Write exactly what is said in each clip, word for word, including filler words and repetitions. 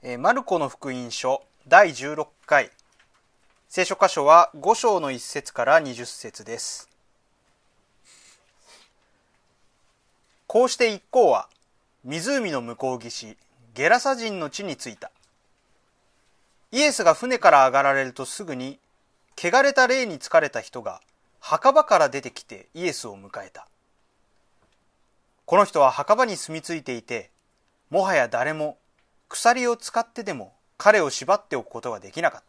マルコの福音書だいじゅうろっかい、聖書箇所はご章のいっ節からにじゅっ節です。こうして一行は湖の向こう岸ゲラサ人の地に着いた。イエスが船から上がられるとすぐに、汚れた霊に疲れた人が墓場から出てきてイエスを迎えた。この人は墓場に住み着いていて、もはや誰も鎖を使ってでも彼を縛っておくことができなかった。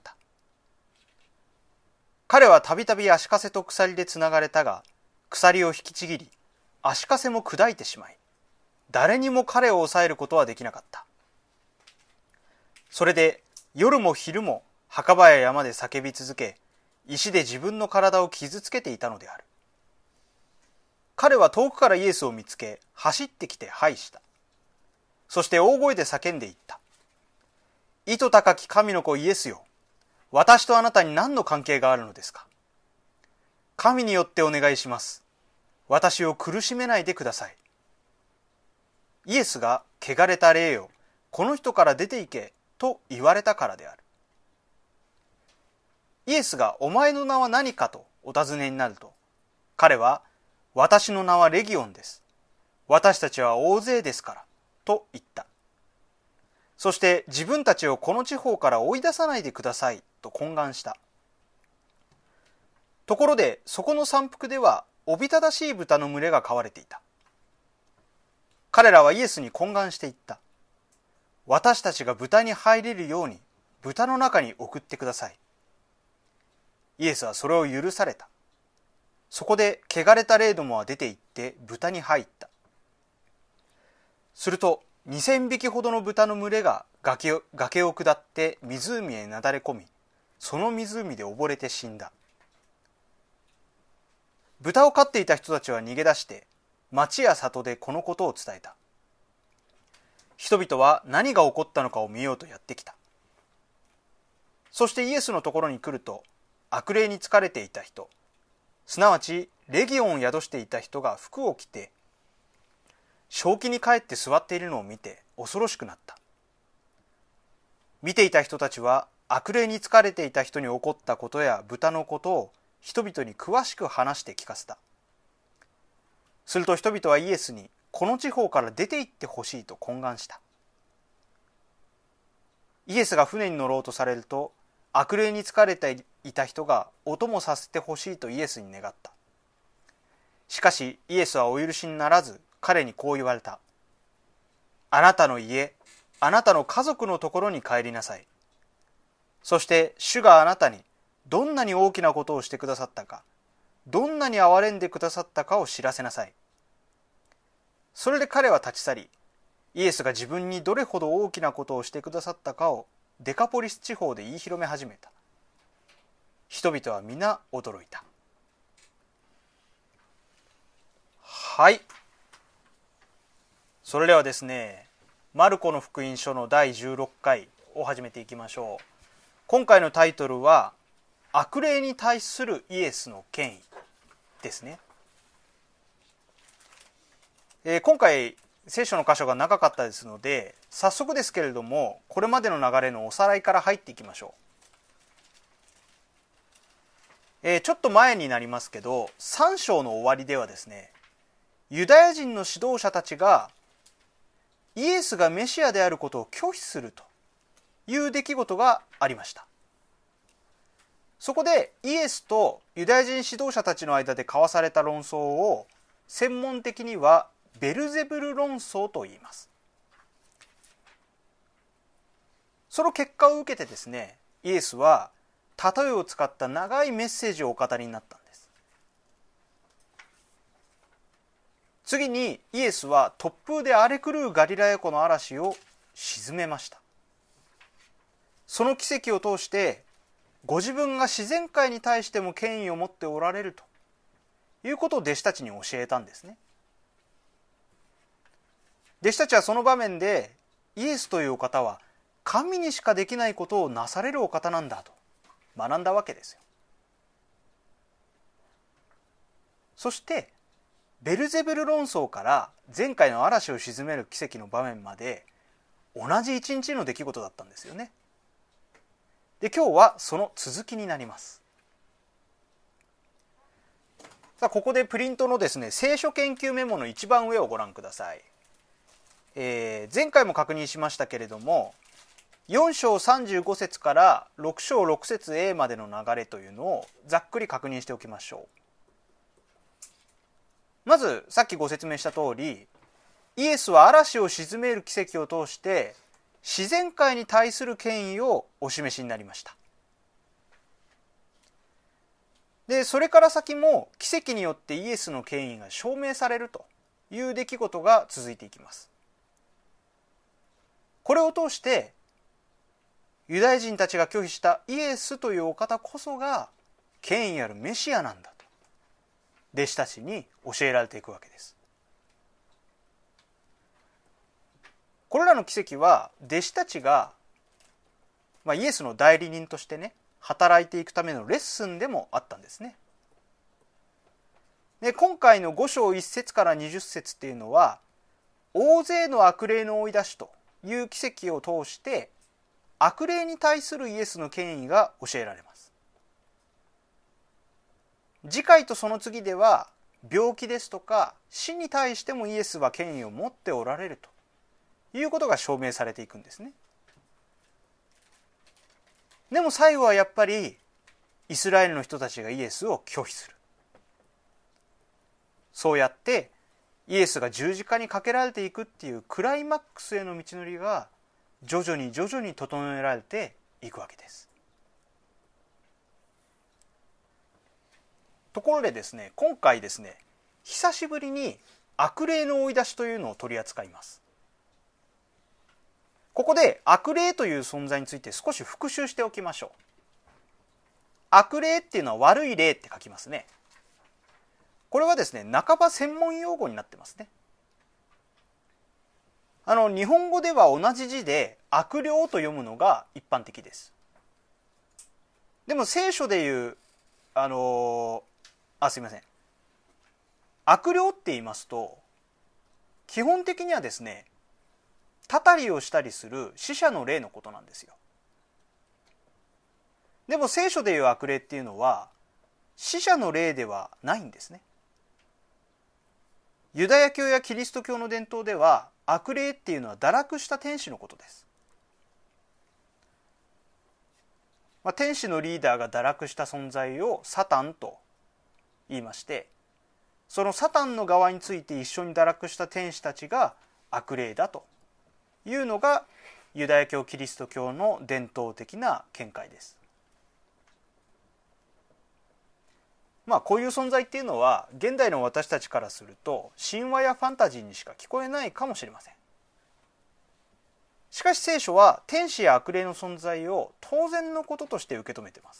彼はたびたび足かせと鎖でつながれたが、鎖を引きちぎり、足かせも砕いてしまい、誰にも彼を抑えることはできなかった。それで夜も昼も墓場や山で叫び続け、石で自分の体を傷つけていたのである。彼は遠くからイエスを見つけ、走ってきて拝した。そして大声で叫んでいった。意図高き神の子イエスよ、私とあなたに何の関係があるのですか。神によってお願いします。私を苦しめないでください。イエスが汚れた霊よ、この人から出て行けと言われたからである。イエスがお前の名は何かとお尋ねになると、彼は私の名はレギオンです。私たちは大勢ですからと言った。そして自分たちをこの地方から追い出さないでくださいと懇願した。ところでそこの山腹ではおびただしい豚の群れが飼われていた。彼らはイエスに懇願していった。私たちが豚に入れるように豚の中に送ってください。イエスはそれを許された。そこで汚れた霊どもは出て行って豚に入った。するとにせんびきほどの豚の群れが崖を、崖を下って湖へなだれ込み、その湖で溺れて死んだ。豚を飼っていた人たちは逃げ出して町や里でこのことを伝えた。人々は何が起こったのかを見ようとやってきた。そしてイエスのところに来ると、悪霊に疲れていた人、すなわちレギオンを宿していた人が服を着て正気に帰って座っているのを見て恐ろしくなった。見ていた人たちは悪霊に疲れていた人に起こったことや豚のことを人々に詳しく話して聞かせた。すると人々はイエスにこの地方から出て行ってほしいと懇願した。イエスが船に乗ろうとされると、悪霊に疲れていた人がお供させてほしいとイエスに願った。しかしイエスはお許しにならず、彼にこう言われた。あなたの家、あなたの家族のところに帰りなさい。そして主があなたにどんなに大きなことをしてくださったか、どんなに憐れんでくださったかを知らせなさい。それで彼は立ち去り、イエスが自分にどれほど大きなことをしてくださったかをデカポリス地方で言い広め始めた。人々は皆驚いた。はい。それではですね、マルコの福音書のだいじゅうろっかいを始めていきましょう。今回のタイトルは、悪霊に対するイエスの権威ですね。えー、今回聖書の箇所が長かったですので、早速ですけれどもこれまでの流れのおさらいから入っていきましょう。えー、ちょっと前になりますけど、さん章の終わりではですね、ユダヤ人の指導者たちがイエスがメシアであることを拒否するという出来事がありました。そこでイエスとユダヤ人指導者たちの間で交わされた論争を専門的にはベルゼブル論争と言います。その結果を受けてですね、イエスは例えを使った長いメッセージをお語りになったんです。次にイエスは突風で荒れ狂うガリラヤ湖の嵐を鎮めました。その奇跡を通してご自分が自然界に対しても権威を持っておられるということを弟子たちに教えたんですね。弟子たちはその場面で、イエスというお方は神にしかできないことをなされるお方なんだと学んだわけですよ。そしてベルゼブル論争から前回の嵐を鎮める奇跡の場面まで、 同じ一日の出来事だったんですよね。で、今日はその続きになります。さあ、ここでプリントのですね、聖書研究メモの一番上をご覧ください。えー、前回も確認しましたけれども、よん章さんじゅうご節からろく章ろく節 A までの流れというのをざっくり確認しておきましょう。まずさっきご説明した通り、イエスは嵐を鎮める奇跡を通して自然界に対する権威をお示しになりました。で、それから先も奇跡によってイエスの権威が証明されるという出来事が続いていきます。これを通してユダヤ人たちが拒否したイエスというお方こそが権威あるメシアなんだと弟子たちに教えられていくわけです。これらの奇跡は弟子たちが、まあ、イエスの代理人としてね働いていくためのレッスンでもあったんですね。で、今回のご章いち節からにじゅっ節っていうのは大勢の悪霊の追い出しという奇跡を通して悪霊に対するイエスの権威が教えられます。次回とその次では病気ですとか死に対してもイエスは権威を持っておられるということが証明されていくんですね。でも最後はやっぱりイスラエルの人たちがイエスを拒否する。そうやってイエスが十字架にかけられていくっていうクライマックスへの道のりが徐々に徐々に整えられていくわけです。ところでですね、今回ですね、久しぶりに悪霊の追い出しというのを取り扱います。ここで悪霊という存在について少し復習しておきましょう。悪霊っていうのは悪い霊って書きますね。これはですね、半ば専門用語になってますね。あの日本語では同じ字で悪霊と読むのが一般的です。でも聖書でいうあのあすいません悪霊って言いますと基本的にはですね、たたりをしたりする死者の霊のことなんですよ。でも聖書でいう悪霊っていうのは死者の霊ではないんですね。ユダヤ教やキリスト教の伝統では悪霊っていうのは堕落した天使のことです。まあ、天使のリーダーが堕落した存在をサタンと言いまして、そのサタンの側について一緒に堕落した天使たちが悪霊だというのがユダヤ教キリスト教の伝統的な見解です。まあこういう存在っていうのは現代の私たちからすると神話やファンタジーにしか聞こえないかもしれません。しかし聖書は天使や悪霊の存在を当然のこととして受け止めています。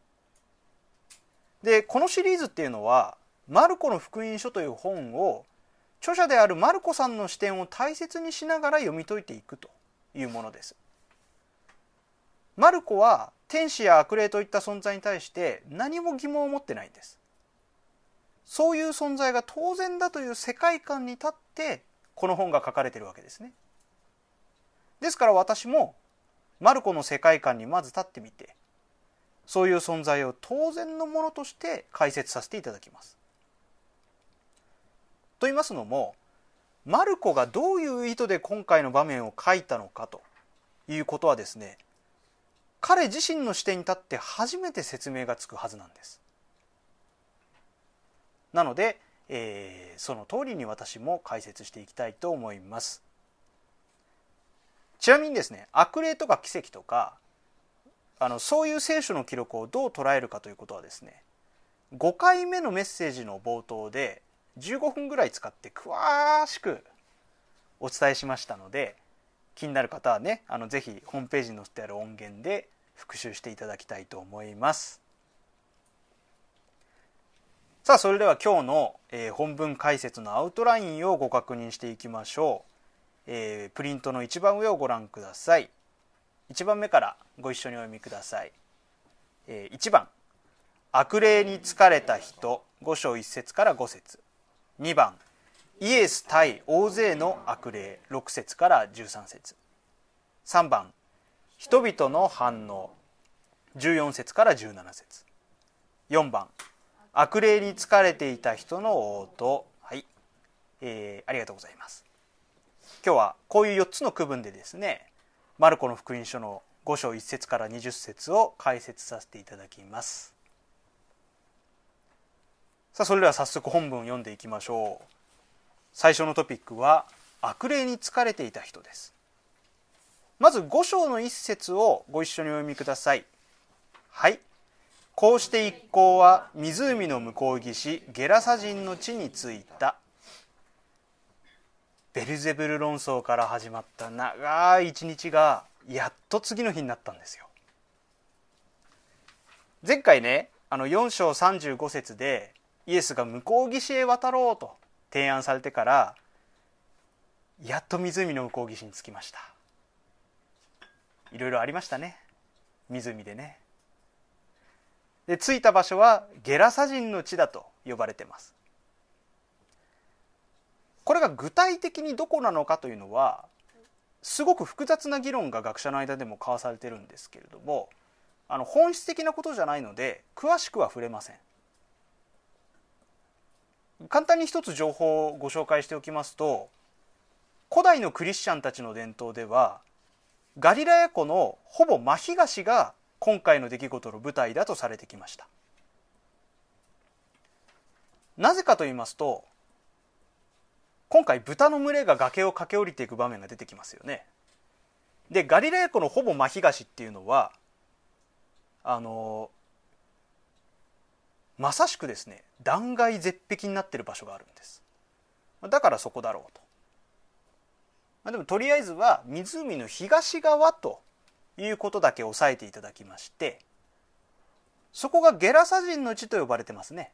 で、このシリーズっていうのはマルコの福音書という本を著者であるマルコさんの視点を大切にしながら読み解いていくというものです。マルコは天使や悪霊といった存在に対して何も疑問を持ってないんです。そういう存在が当然だという世界観に立ってこの本が書かれているわけですね。ですから私もマルコの世界観にまず立ってみて、そういう存在を当然のものとして解説させていただきます。と言いますのも、マルコがどういう意図で今回の場面を書いたのかということはですね、彼自身の視点に立って初めて説明がつくはずなんです。なので、えー、その通りに私も解説していきたいと思います。ちなみにですね、悪霊とか奇跡とかあのそういう聖書の記録をどう捉えるかということはですね、ごかいめのメッセージの冒頭でじゅうごふんぐらい使って詳しくお伝えしましたので、気になる方はね、あのぜひホームページに載せてある音源で復習していただきたいと思います。さあ、それでは今日の、えー、本文解説のアウトラインをご確認していきましょう。えー、プリントの一番上をご覧ください。いちばんめからご一緒にお読みください。えー、いちばん、悪霊に疲れた人、ご章いち節からご節。にばん、イエス対大勢の悪霊、ろく節からじゅうさん節。 さんばん人々の反応じゅうよん節からじゅうなな節、よんばん悪霊に疲れていた人の応答。はい、えー、ありがとうございます。今日はこういうよっつの区分でですね、マルコの福音書のご章いち節からにじゅっ節を解説させていただきます。さあ、それでは早速本文を読んでいきましょう。最初のトピックは悪霊に疲れていた人です。まずご章のいち節をご一緒にお読みください。はい。こうして一行は湖の向こう岸ゲラサ人の地に着いた。ベルゼブル論争から始まった長い一日がやっと次の日になったんですよ。前回ね、あのよん章さんじゅうご節でイエスが向こう岸へ渡ろうと提案されてからやっと湖の向こう岸に着きました。いろいろありましたね、湖でね。で、着いた場所はゲラサ人の地だと呼ばれています。これが具体的にどこなのかというのはすごく複雑な議論が学者の間でも交わされているんですけれども、あの本質的なことじゃないので詳しくは触れません。簡単に一つ情報をご紹介しておきますと、古代のクリスチャンたちの伝統ではガリラヤ湖のほぼ真東が今回の出来事の舞台だとされてきました。なぜかと言いますと、今回豚の群れが崖を駆け下りていく場面が出てきますよね。で、ガリラヤ湖のほぼ真東っていうのはあのまさしくですね、断崖絶壁になっている場所があるんです。だからそこだろうと。まあ、でもとりあえずは湖の東側ということだけ押さえていただきまして、そこがゲラサ人の地と呼ばれてますね。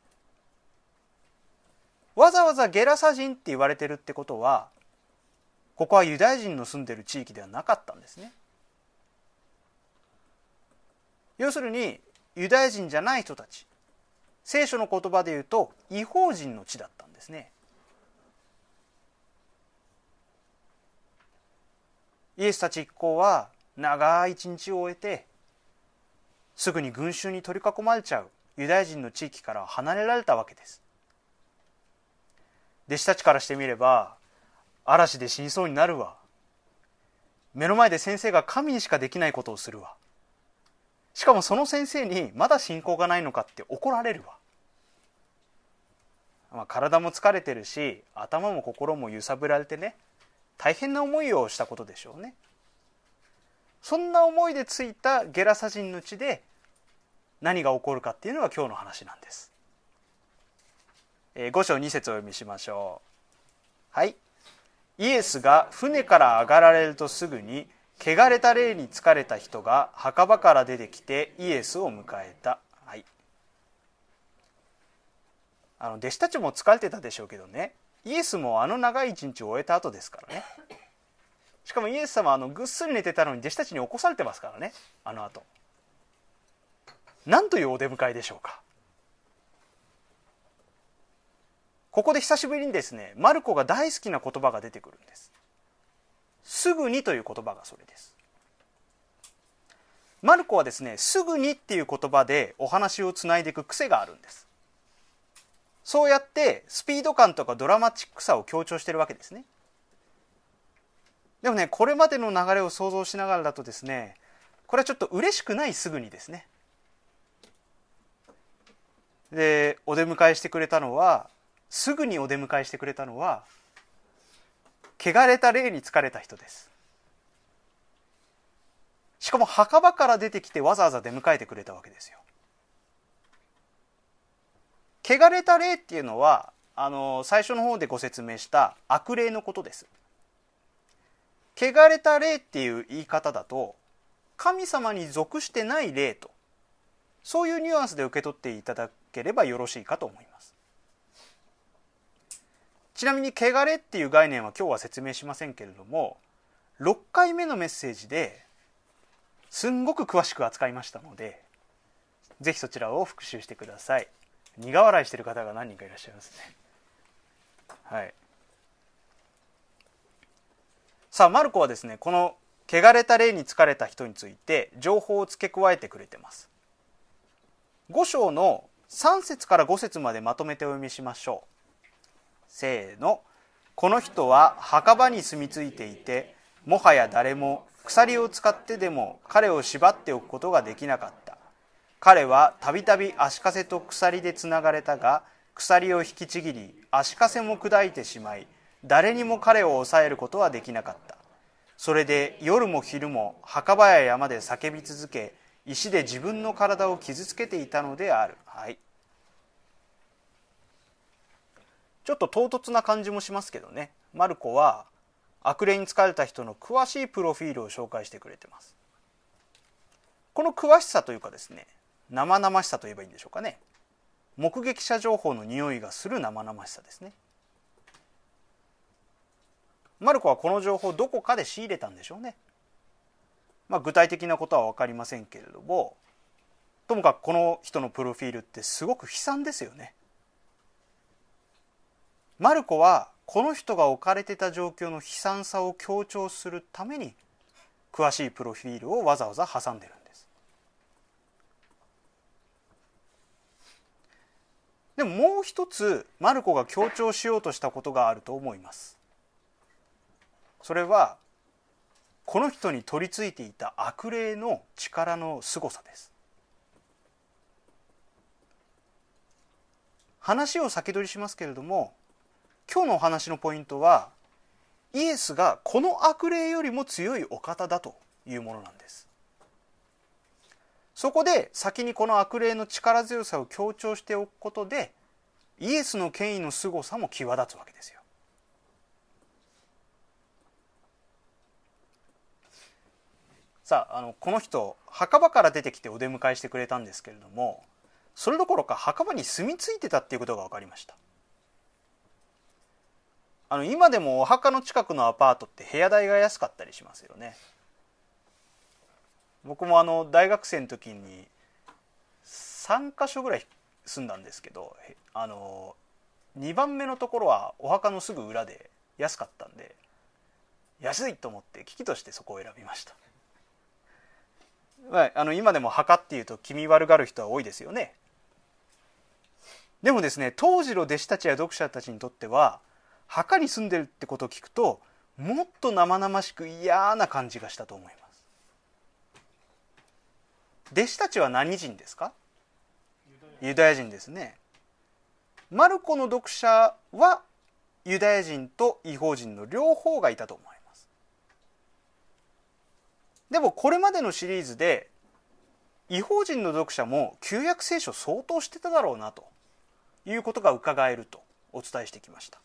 わざわざゲラサ人って言われてるってことは、ここはユダヤ人の住んでる地域ではなかったんですね。要するにユダヤ人じゃない人たち、聖書の言葉で言うと異邦人の地だったんですね。イエスたち一行は長い一日を終えてすぐに群衆に取り囲まれちゃうユダヤ人の地域から離れられたわけです。弟子たちからしてみれば、嵐で死にそうになるわ、目の前で先生が神にしかできないことをするわ、しかもその先生にまだ信仰がないのかって怒られるわ、まあ、体も疲れてるし頭も心も揺さぶられてね、大変な思いをしたことでしょうね。そんな思いでついたゲラサ人の地で何が起こるかっていうのが今日の話なんです。ご章に節をお読みしましょう。はい。イエスが船から上がられるとすぐに汚れた霊に疲れた人が墓場から出てきてイエスを迎えた。はい。あの弟子たちも疲れてたでしょうけどね、イエスもあの長い一日を終えた後ですからね。しかもイエス様はあのぐっすり寝てたのに弟子たちに起こされてますからね。あの後なんというお出迎えでしょうか。ここで久しぶりにですね、マルコが大好きな言葉が出てくるんです。すぐにという言葉がそれです。マルコはですね、すぐにっていう言葉でお話をつないでいく癖があるんです。そうやってスピード感とかドラマチックさを強調しているわけですね。でもね、これまでの流れを想像しながらだとですね、これはちょっと嬉しくないすぐにですね。で、お出迎えしてくれたのは、すぐにお出迎えしてくれたのは、汚れた霊に疲れた人です。しかも墓場から出てきてわざわざ出迎えてくれたわけですよ。汚れた霊っていうのは、あの最初の方でご説明した悪霊のことです。汚れた霊っていう言い方だと、神様に属してない霊と、そういうニュアンスで受け取っていただければよろしいかと思います。ちなみに汚れっていう概念は今日は説明しませんけれども、ろっかいめのメッセージですんごく詳しく扱いましたので、ぜひそちらを復習してください。苦笑いしている方が何人かいらっしゃいますね。はい。さあマルコはですね、この汚れた霊に疲れた人について情報を付け加えてくれてます。ご章のさん節からご節までまとめてお読みしましょう。せーの。この人は墓場に住み着いていて、もはや誰も鎖を使ってでも彼を縛っておくことができなかった。彼はたびたび足かせと鎖でつながれたが、鎖を引きちぎり足かせも砕いてしまい、誰にも彼を抑えることはできなかった。それで夜も昼も墓場や山で叫び続け、石で自分の体を傷つけていたのである。はい。ちょっと唐突な感じもしますけどね、マルコは悪霊に疲れた人の詳しいプロフィールを紹介してくれてます。この詳しさというかですね、生々しさといえばいいんでしょうかね。目撃者情報の匂いがする生々しさですね。マルコはこの情報をどこかで仕入れたんでしょうね。まあ、具体的なことは分かりませんけれども、ともかくこの人のプロフィールってすごく悲惨ですよね。マルコはこの人が置かれてた状況の悲惨さを強調するために詳しいプロフィールをわざわざ挟んでるんです。でももう一つマルコが強調しようとしたことがあると思います。それはこの人に取り付いていた悪霊の力のすごさです。話を先取りしますけれども、今日のお話のポイントはイエスがこの悪霊よりも強いお方だというものなんです。そこで先にこの悪霊の力強さを強調しておくことで、イエスの権威のすごさも際立つわけですよ。さあ、あのこの人墓場から出てきてお出迎えしてくれたんですけれども、それどころか墓場に住み着いてたっていうことが分かりました。あの今でもお墓の近くのアパートって部屋代が安かったりしますよね。僕もあの大学生の時にさんかしょぐらい住んだんですけど、あのにばんめのところはお墓のすぐ裏で安かったんで、安いと思って危機としてそこを選びました。はい、あの今でも墓っていうと気味悪がる人は多いですよね。でもですね、当時の弟子たちや読者たちにとっては墓に住んでるってことを聞くと、もっと生々しく嫌な感じがしたと思います。弟子たちは何人ですか？ユダヤ人ですね。マルコの読者はユダヤ人と異邦人の両方がいたと思います。でもこれまでのシリーズで異邦人の読者も旧約聖書相当してただろうなということが伺えるとお伝えしてきました。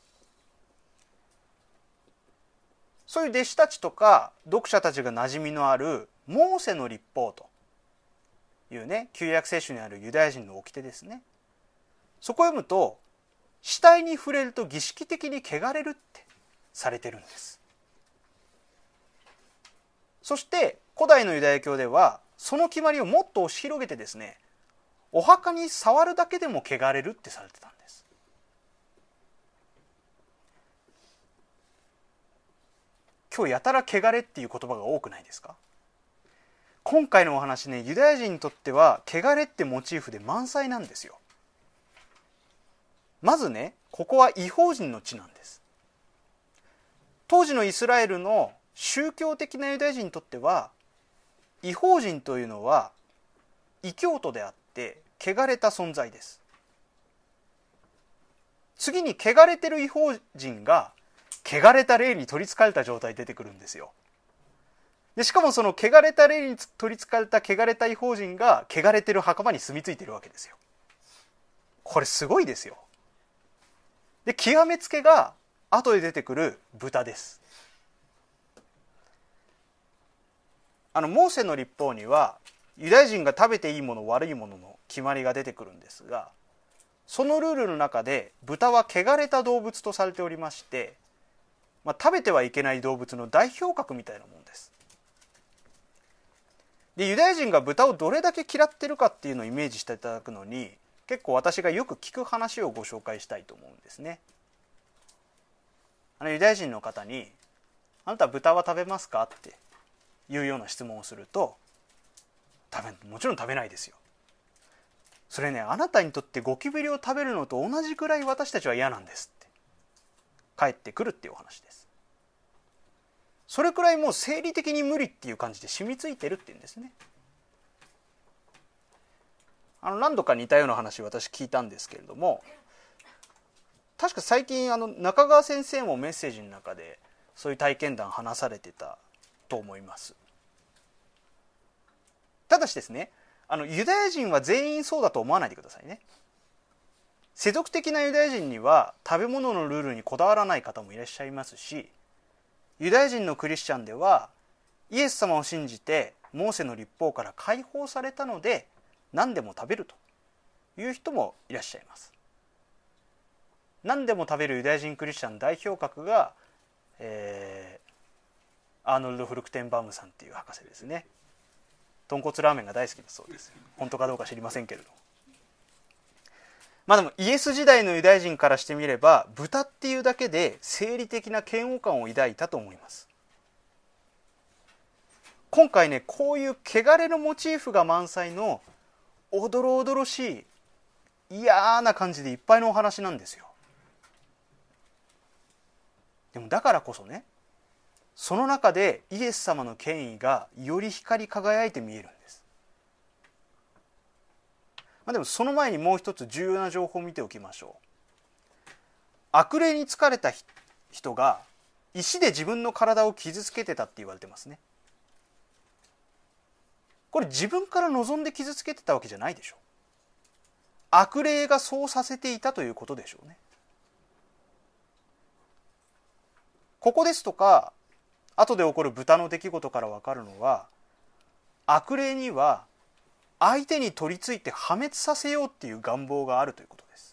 そういう弟子たちとか読者たちが馴染みのあるモーセの律法というね、旧約聖書にあるユダヤ人の掟ですね。そこを読むと、死体に触れると儀式的に汚れるってされてるんです。そして古代のユダヤ教ではその決まりをもっと押し広げてですね、お墓に触るだけでも汚れるってされてたんです。今日やたら汚れっていう言葉が多くないですか？今回のお話ね、ユダヤ人にとっては汚れってモチーフで満載なんですよ。まずね、ここは異邦人の地なんです。当時のイスラエルの宗教的なユダヤ人にとっては、異邦人というのは異教徒であって汚れた存在です。次に汚れてる異邦人が汚れた霊に取りつかれた状態で出てくるんですよ。でしかもその汚れた霊に取りつかれた汚れた異邦人が汚れてる墓場に住み着いているわけですよ。これすごいですよ。で極めつけが後で出てくる豚です。あのモーセの律法にはユダヤ人が食べていいもの悪いものの決まりが出てくるんですが、そのルールの中で豚は汚れた動物とされておりまして、まあ、食べてはいけない動物の代表格みたいなものです。でユダヤ人が豚をどれだけ嫌ってるかっていうのをイメージしていただくのに、結構私がよく聞く話をご紹介したいと思うんですね。あのユダヤ人の方に「あなた豚は食べますか?」っていうような質問をすると、食べもちろん食べないですよ。それね、あなたにとってゴキブリを食べるのと同じくらい私たちは嫌なんですって帰ってくるっていうお話です。それくらいもう生理的に無理っていう感じで染みついてるっていうんですね。あの何度か似たような話私聞いたんですけれども、確か最近あの中川先生もメッセージの中でそういう体験談話されてたと思います。ただしですね、あのユダヤ人は全員そうだと思わないでくださいね。世俗的なユダヤ人には食べ物のルールにこだわらない方もいらっしゃいますし、ユダヤ人のクリスチャンではイエス様を信じてモーセの律法から解放されたので何でも食べるという人もいらっしゃいます。何でも食べるユダヤ人クリスチャン代表格が、えー、アーノルド・フルクテンバウムさんっていう博士ですね。豚骨ラーメンが大好きだそうです。本当かどうか知りませんけれども、まあでもイエス時代のユダヤ人からしてみれば豚っていうだけで生理的な嫌悪感を抱いたと思います。今回ね、こういう汚れのモチーフが満載のおどろおどろしい嫌な感じでいっぱいのお話なんですよ。でもだからこそね、その中でイエス様の権威がより光り輝いて見えるんです。まあ、でもその前にもう一つ重要な情報を見ておきましょう。悪霊に疲れた人が石で自分の体を傷つけてたって言われてますね。これ自分から望んで傷つけてたわけじゃないでしょう。悪霊がそうさせていたということでしょうね。ここですとか後で起こる豚の出来事から分かるのは、悪霊には相手に取り付いて破滅させようっていう願望があるということです。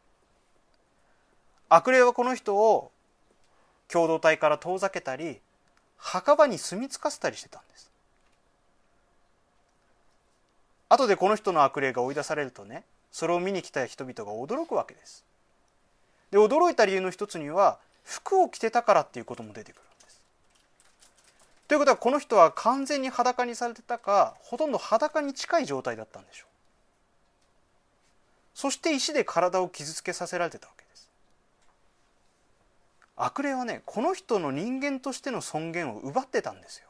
悪霊はこの人を共同体から遠ざけたり墓場に住み着かせたりしてたんです。後でこの人の悪霊が追い出されるとね、それを見に来た人々が驚くわけです。で、驚いた理由の一つには服を着てたからっていうことも出てくるんです。ということはこの人は完全に裸にされてたか、ほとんど裸に近い状態だったんでしょう。そして石で体を傷つけさせられてたわけです。悪霊はね、この人の人間としての尊厳を奪ってたんですよ。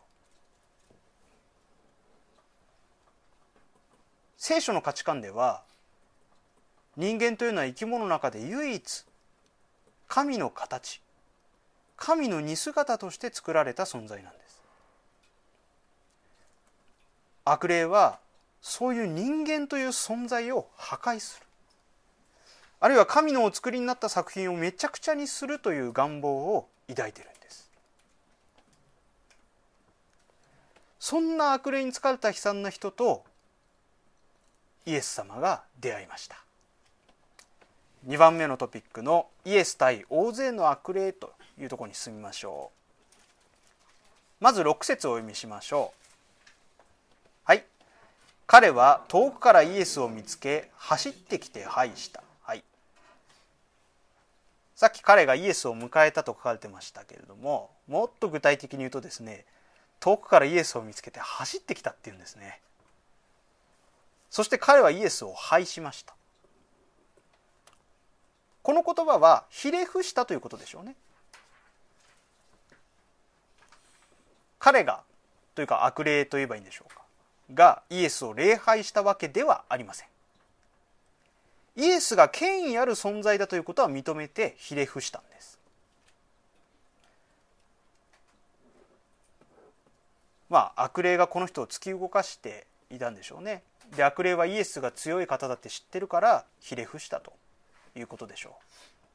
聖書の価値観では、人間というのは生き物の中で唯一神の形、神の似姿として作られた存在なんです。悪霊はそういう人間という存在を破壊する、あるいは神のお作りになった作品をめちゃくちゃにするという願望を抱いているんです。そんな悪霊に疲れた悲惨な人とイエス様が出会いました。にばんめのトピックのイエス対大勢の悪霊というところに進みましょう。まずろく節をお読みしましょう。はい。彼は遠くからイエスを見つけ走ってきて拝した。はい。さっき彼がイエスを迎えたと書かれてましたけれども、もっと具体的に言うとですね、遠くからイエスを見つけて走ってきたっていうんですね。そして彼はイエスを拝しました。この言葉はひれ伏したということでしょうね。彼がというか悪霊と言えばいいんでしょうかがイエスを礼拝したわけではありません。イエスが権威ある存在だということは認めてひれ伏したんです。まあ悪霊がこの人を突き動かしていたんでしょうね。で、悪霊はイエスが強い方だって知ってるからひれ伏したということでしょう。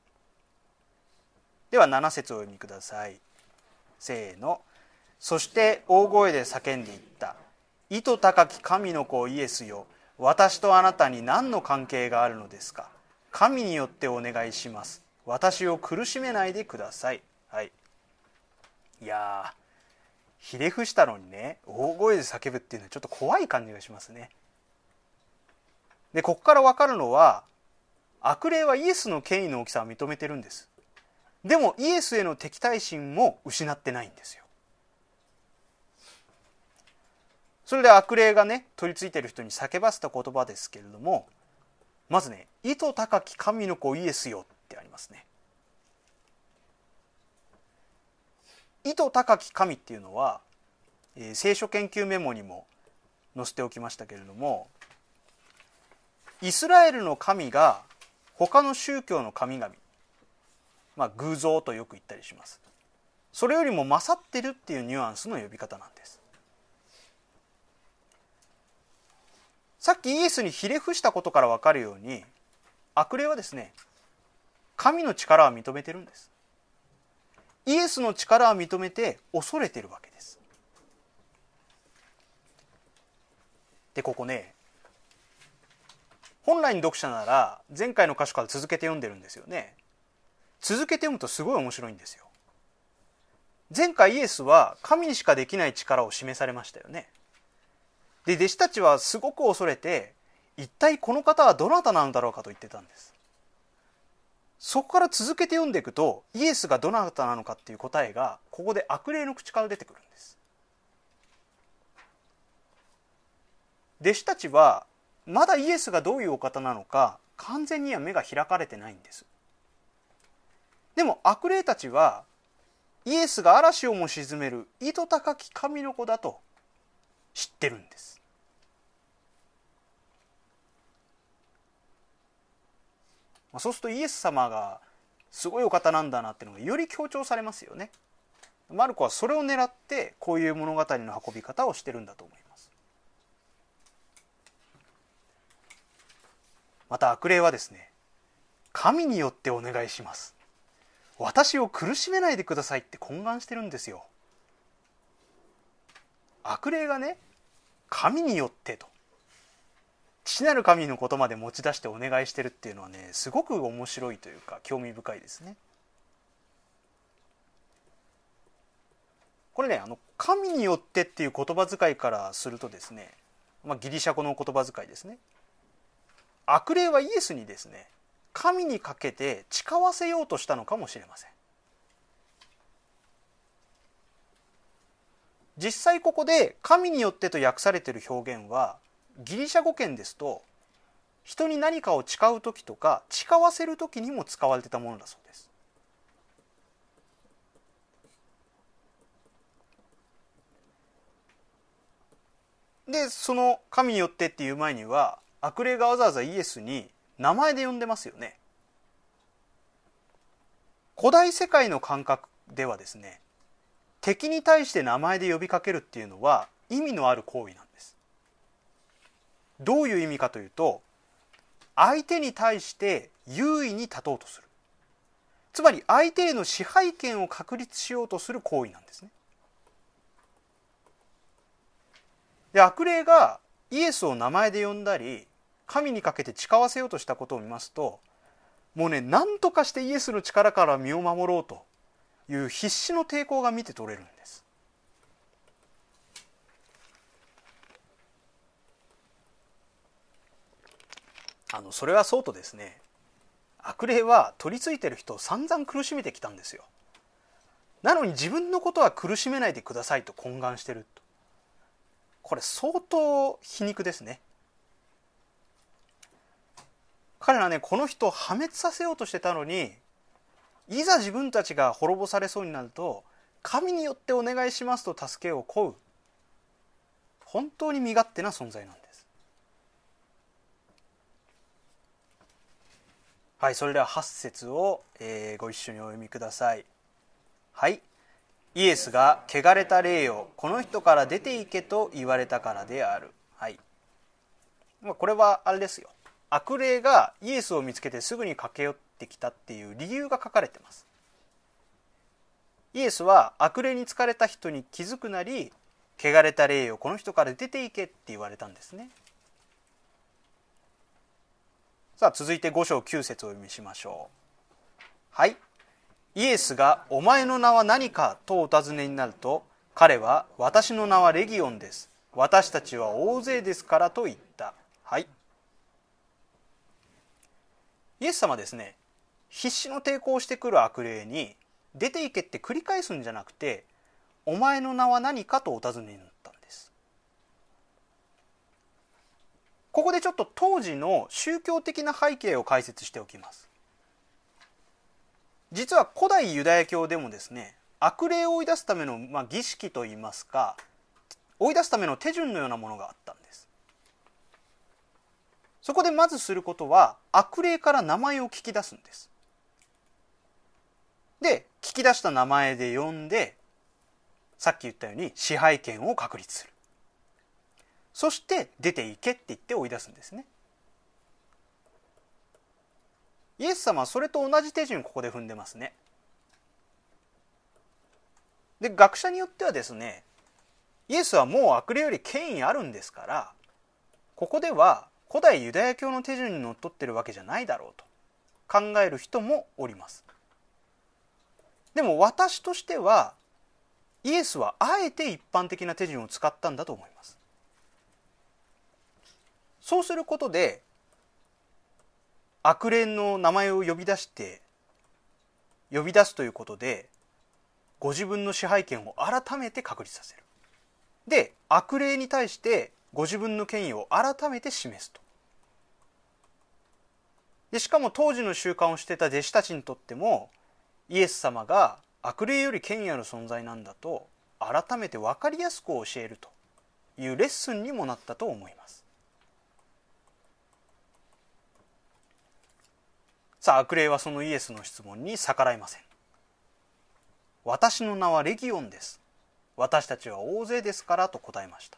ではなな節をお読みください。せーの。そして大声で叫んでいった。意図高き神の子イエスよ、私とあなたに何の関係があるのですか。神によってお願いします。私を苦しめないでください。はい。いやー、ひれ伏したのにね、大声で叫ぶっていうのはちょっと怖い感じがしますね。で、ここから分かるのは、悪霊はイエスの権威の大きさを認めてるんです。でもイエスへの敵対心も失ってないんですよ。 それで悪霊がね取り付いている人に叫ばせた言葉ですけれども、まずね、意図高き神の子イエスよってありますね。意図高き神っていうのは、えー、聖書研究メモにも載せておきましたけれども、イスラエルの神が他の宗教の神々、まあ偶像とよく言ったりします。それよりも勝ってるっていうニュアンスの呼び方なんです。さっきイエスにひれ伏したことから分かるように、悪霊はですね、神の力は認めてるんです。イエスの力は認めて恐れてるわけです。で、ここね、本来の読者なら前回の箇所から続けて読んでるんですよね。続けて読むとすごい面白いんですよ。前回イエスは神にしかできない力を示されましたよね。で、弟子たちはすごく恐れて、一体この方はどなたなのだろうかと言ってたんです。そこから続けて読んでいくと、イエスがどなたなのかっていう答えがここで悪霊の口から出てくるんです。弟子たちはまだイエスがどういうお方なのか完全には目が開かれてないんです。でも悪霊たちはイエスが嵐をも鎮める意図高き神の子だと知ってるんです。そうするとイエス様がすごいお方なんだなっていうのがより強調されますよね。マルコはそれを狙ってこういう物語の運び方をしてるんだと思います。また悪霊はですね、神によってお願いします、私を苦しめないでくださいって懇願してるんですよ。悪霊がね、神によってと父なる神のことまで持ち出してお願いしてるっていうのはね、すごく面白いというか興味深いですね。これね、あの神によってっていう言葉遣いからするとですね、まあ、ギリシャ語の言葉遣いですね。悪霊はイエスにですね、神にかけて誓わせようとしたのかもしれません。実際ここで神によってと訳されている表現はギリシャ語圏ですと、人に何かを誓う時とか誓わせる時にも使われていたものだそうです。で、その神によってっていう前には悪霊がわざわざイエスに名前で呼んでますよね。古代世界の感覚ではですね、敵に対して名前で呼びかけるっていうのは意味のある行為なんです。どういう意味かというと、相手に対して優位に立とうとする、つまり相手への支配権を確立しようとする行為なんですね。で、悪霊がイエスを名前で呼んだり神にかけて誓わせようとしたことを見ますと、もうね、何とかしてイエスの力から身を守ろうという必死の抵抗が見て取れるんです。あのそれはそうとですね、悪霊は取り付いてる人を散々苦しめてきたんですよ。なのに自分のことは苦しめないでくださいと懇願してると。これ相当皮肉ですね。彼らね、この人を破滅させようとしてたのに、いざ自分たちが滅ぼされそうになると、神によってお願いしますと助けを請う、本当に身勝手な存在なんです。はい、それでははち節を、えー、ご一緒にお読みください。はい。イエスが汚れた霊よ、この人から出て行けと言われたからである。はい。これはあれですよ。悪霊がイエスを見つけてすぐに駆け寄ってきたっていう理由が書かれています。イエスは悪霊に疲れた人に気づくなり、汚れた霊よ、この人から出て行けって言われたんですね。さあ続いてご章きゅう節をお読みしましょう。はい。イエスがお前の名は何かとお尋ねになると、彼は私の名はレギオンです、私たちは大勢ですからと言った。はい。イエス様ですね、必死の抵抗をしてくる悪霊に出て行けって繰り返すんじゃなくて、お前の名は何かとお尋ねになったんです。 ここでちょっと当時の宗教的な背景を解説しておきます。実は古代ユダヤ教でもですね、悪霊を追い出すための、まあ、儀式といいますか、追い出すための手順のようなものがあったんです。そこでまずすることは、悪霊から名前を聞き出すんです。で、聞き出した名前で呼んで、さっき言ったように支配権を確立する。そして出ていけって言って追い出すんですね。イエス様はそれと同じ手順をここで踏んでますね。で、学者によってはですね、イエスはもう悪霊より権威あるんですから、ここでは古代ユダヤ教の手順にのっとってるわけじゃないだろうと考える人もおります。でも私としては、イエスはあえて一般的な手順を使ったんだと思います。そうすることで、悪霊の名前を呼び出して呼び出すということで、ご自分の支配権を改めて確立させる。で、悪霊に対してご自分の権威を改めて示すと。で、しかも当時の習慣をしていた弟子たちにとっても、イエス様が悪霊より権威ある存在なんだと改めて分かりやすく教えるというレッスンにもなったと思います。さあ、悪霊はそのイエスの質問に逆らいません。私の名はレギオンです。私たちは大勢ですからと答えました。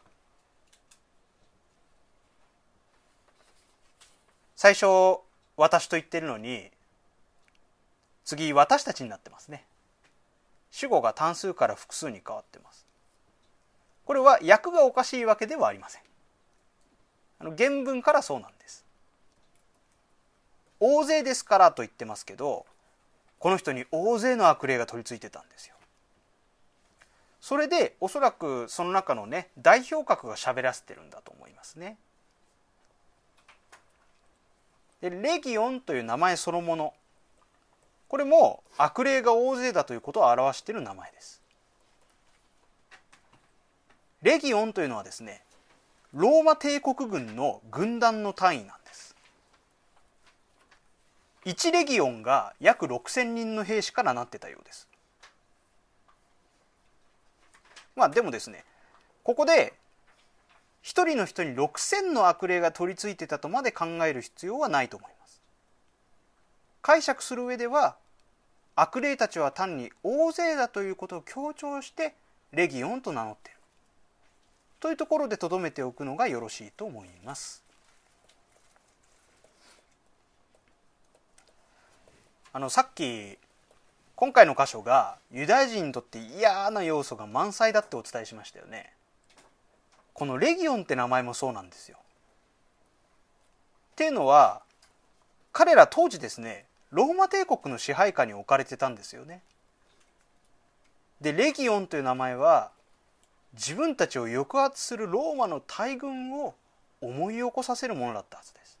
最初、私と言ってるのに、次、私たちになってますね。主語が単数から複数に変わってます。これは訳がおかしいわけではありません。あの原文からそうなんです。大勢ですからと言ってますけど、この人に大勢の悪霊が取り付いてたんですよ。それでおそらくその中のね、代表格が喋らせてるんだと思いますね。で、レギオンという名前そのもの、これも悪霊が大勢だということを表している名前です。レギオンというのはですね、ローマ帝国軍の軍団の単位なんです。いちレギオンが約ろくせんにんの兵士からなってたようです。まあでもですね、ここで一人の人にろくせんの悪霊が取り付いてたとまで考える必要はないと思います。解釈する上では、悪霊たちは単に大勢だということを強調してレギオンと名乗っているというところで留めておくのがよろしいと思います。あのさっき今回の箇所がユダヤ人にとって嫌な要素が満載だってお伝えしましたよね。このレギオンって名前もそうなんですよ。っていうのは、彼ら当時ですね、ローマ帝国の支配下に置かれてたんですよね。で、レギオンという名前は自分たちを抑圧するローマの大軍を思い起こさせるものだったはずです。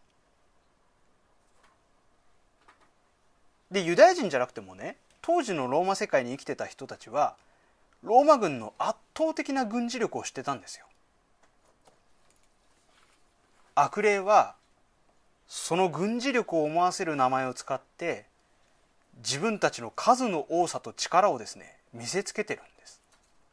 で、ユダヤ人じゃなくてもね、当時のローマ世界に生きてた人たちはローマ軍の圧倒的な軍事力を知ってたんですよ。悪霊はその軍事力を思わせる名前を使って自分たちの数の多さと力をですね、見せつけてるんです。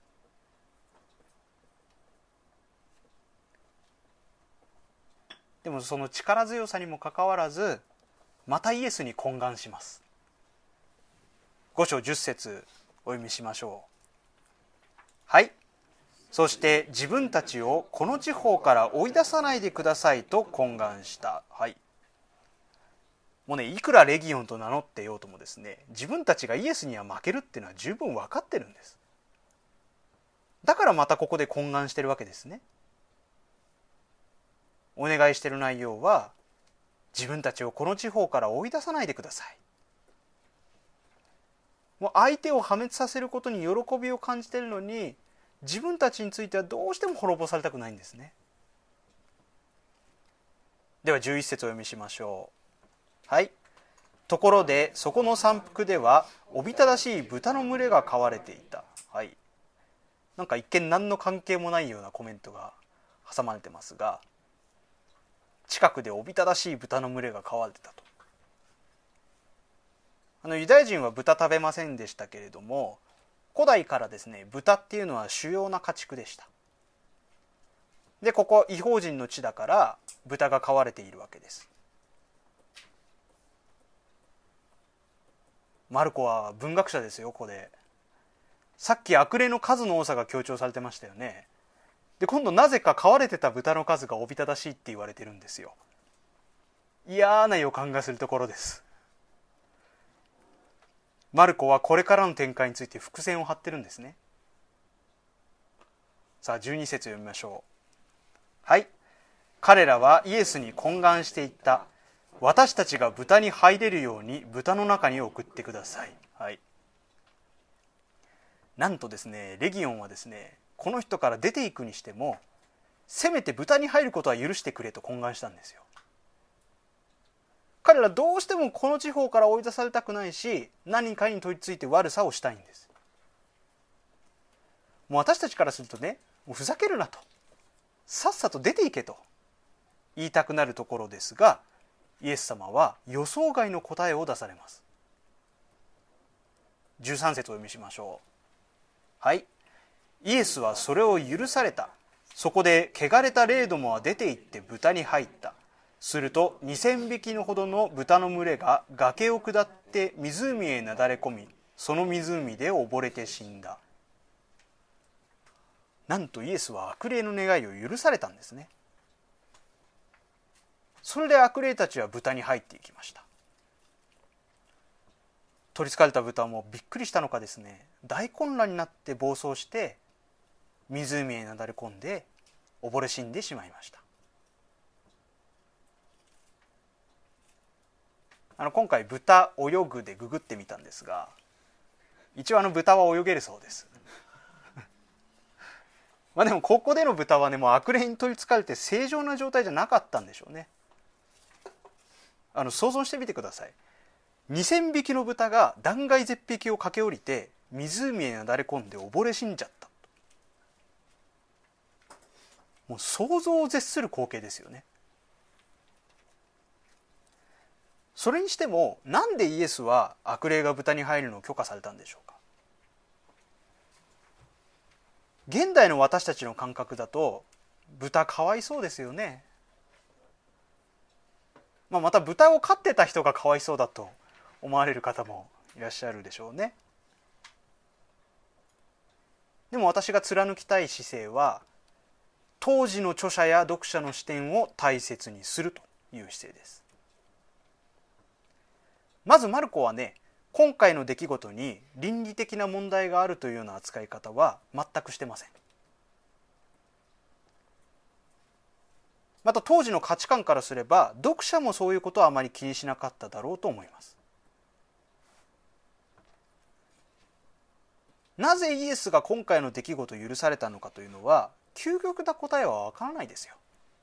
でもその力強さにもかかわらず、またイエスに懇願します。ご章じゅっ節お読みしましょう。はい。そして自分たちをこの地方から追い出さないでくださいと懇願した。はい。もうね、いくらレギオンと名乗ってようともですね、自分たちがイエスには負けるっていうのは十分分かってるんです。だからまたここで懇願してるわけですね。お願いしてる内容は、自分たちをこの地方から追い出さないでください。もう相手を破滅させることに喜びを感じているのに、自分たちについてはどうしても滅ぼされたくないんですね。ではじゅういち節をお読みしましょう。はい。ところでそこの山腹ではおびただしい豚の群れが飼われていた。はい。なんか一見何の関係もないようなコメントが挟まれてますが、 近くでおびただしい豚の群れが飼われてたと。あのユダヤ人は豚食べませんでしたけれども、古代からですね、豚っていうのは主要な家畜でした。でここ異邦人の地だから豚が飼われているわけです。マルコは文学者ですよ。ここでさっき悪霊の数の多さが強調されてましたよね。で今度なぜか飼われてた豚の数がおびただしいって言われてるんですよ。嫌な予感がするところです。マルコはこれからの展開について伏線を張ってるんですね。さあじゅうに節読みましょう。はい。彼らはイエスに懇願していった。私たちが豚に入れるように豚の中に送ってください。はい。なんとですね、レギオンはですね、この人から出ていくにしてもせめて豚に入ることは許してくれと懇願したんですよ。彼らどうしてもこの地方から追い出されたくないし、何かに取り付いて悪さをしたいんです。もう私たちからするとね、もうふざけるなと、さっさと出ていけと言いたくなるところですが、イエス様は予想外の答えを出されます。じゅうさん節を読みしましょう。はい。イエスはそれを許された。そこで汚れた霊どもは出て行って豚に入った。するとにせんびきのほどの豚の群れが崖を下って湖へなだれ込み、その湖で溺れて死んだ。なんとイエスは悪霊の願いを許されたんですね。それで悪霊たちは豚に入っていきました。取りつかれた豚もびっくりしたのかですね、大混乱になって暴走して湖へなだれ込んで溺れ死んでしまいました。あの今回豚泳ぐでググってみたんですが、一応あの豚は泳げるそうです。まあでもここでの豚はね、もう悪霊に取りつかれて正常な状態じゃなかったんでしょうね。あの想像してみてください。にせんびきの豚が断崖絶壁を駆け下りて湖へなだれ込んで溺れ死んじゃった。もう想像を絶する光景ですよね。それにしてもなんでイエスは悪霊が豚に入るのを許可されたんでしょうか。現代の私たちの感覚だと豚かわいそうですよね。まあ、また豚を飼ってた人がかわいそうだと思われる方もいらっしゃるでしょうね。でも私が貫きたい姿勢は当時の著者や読者の視点を大切にするという姿勢です。まずマルコはね、今回の出来事に倫理的な問題があるというような扱い方は全くしてません。また当時の価値観からすれば読者もそういうことはあまり気にしなかっただろうと思います。なぜイエスが今回の出来事を許されたのかというのは究極な答えはわからないですよ。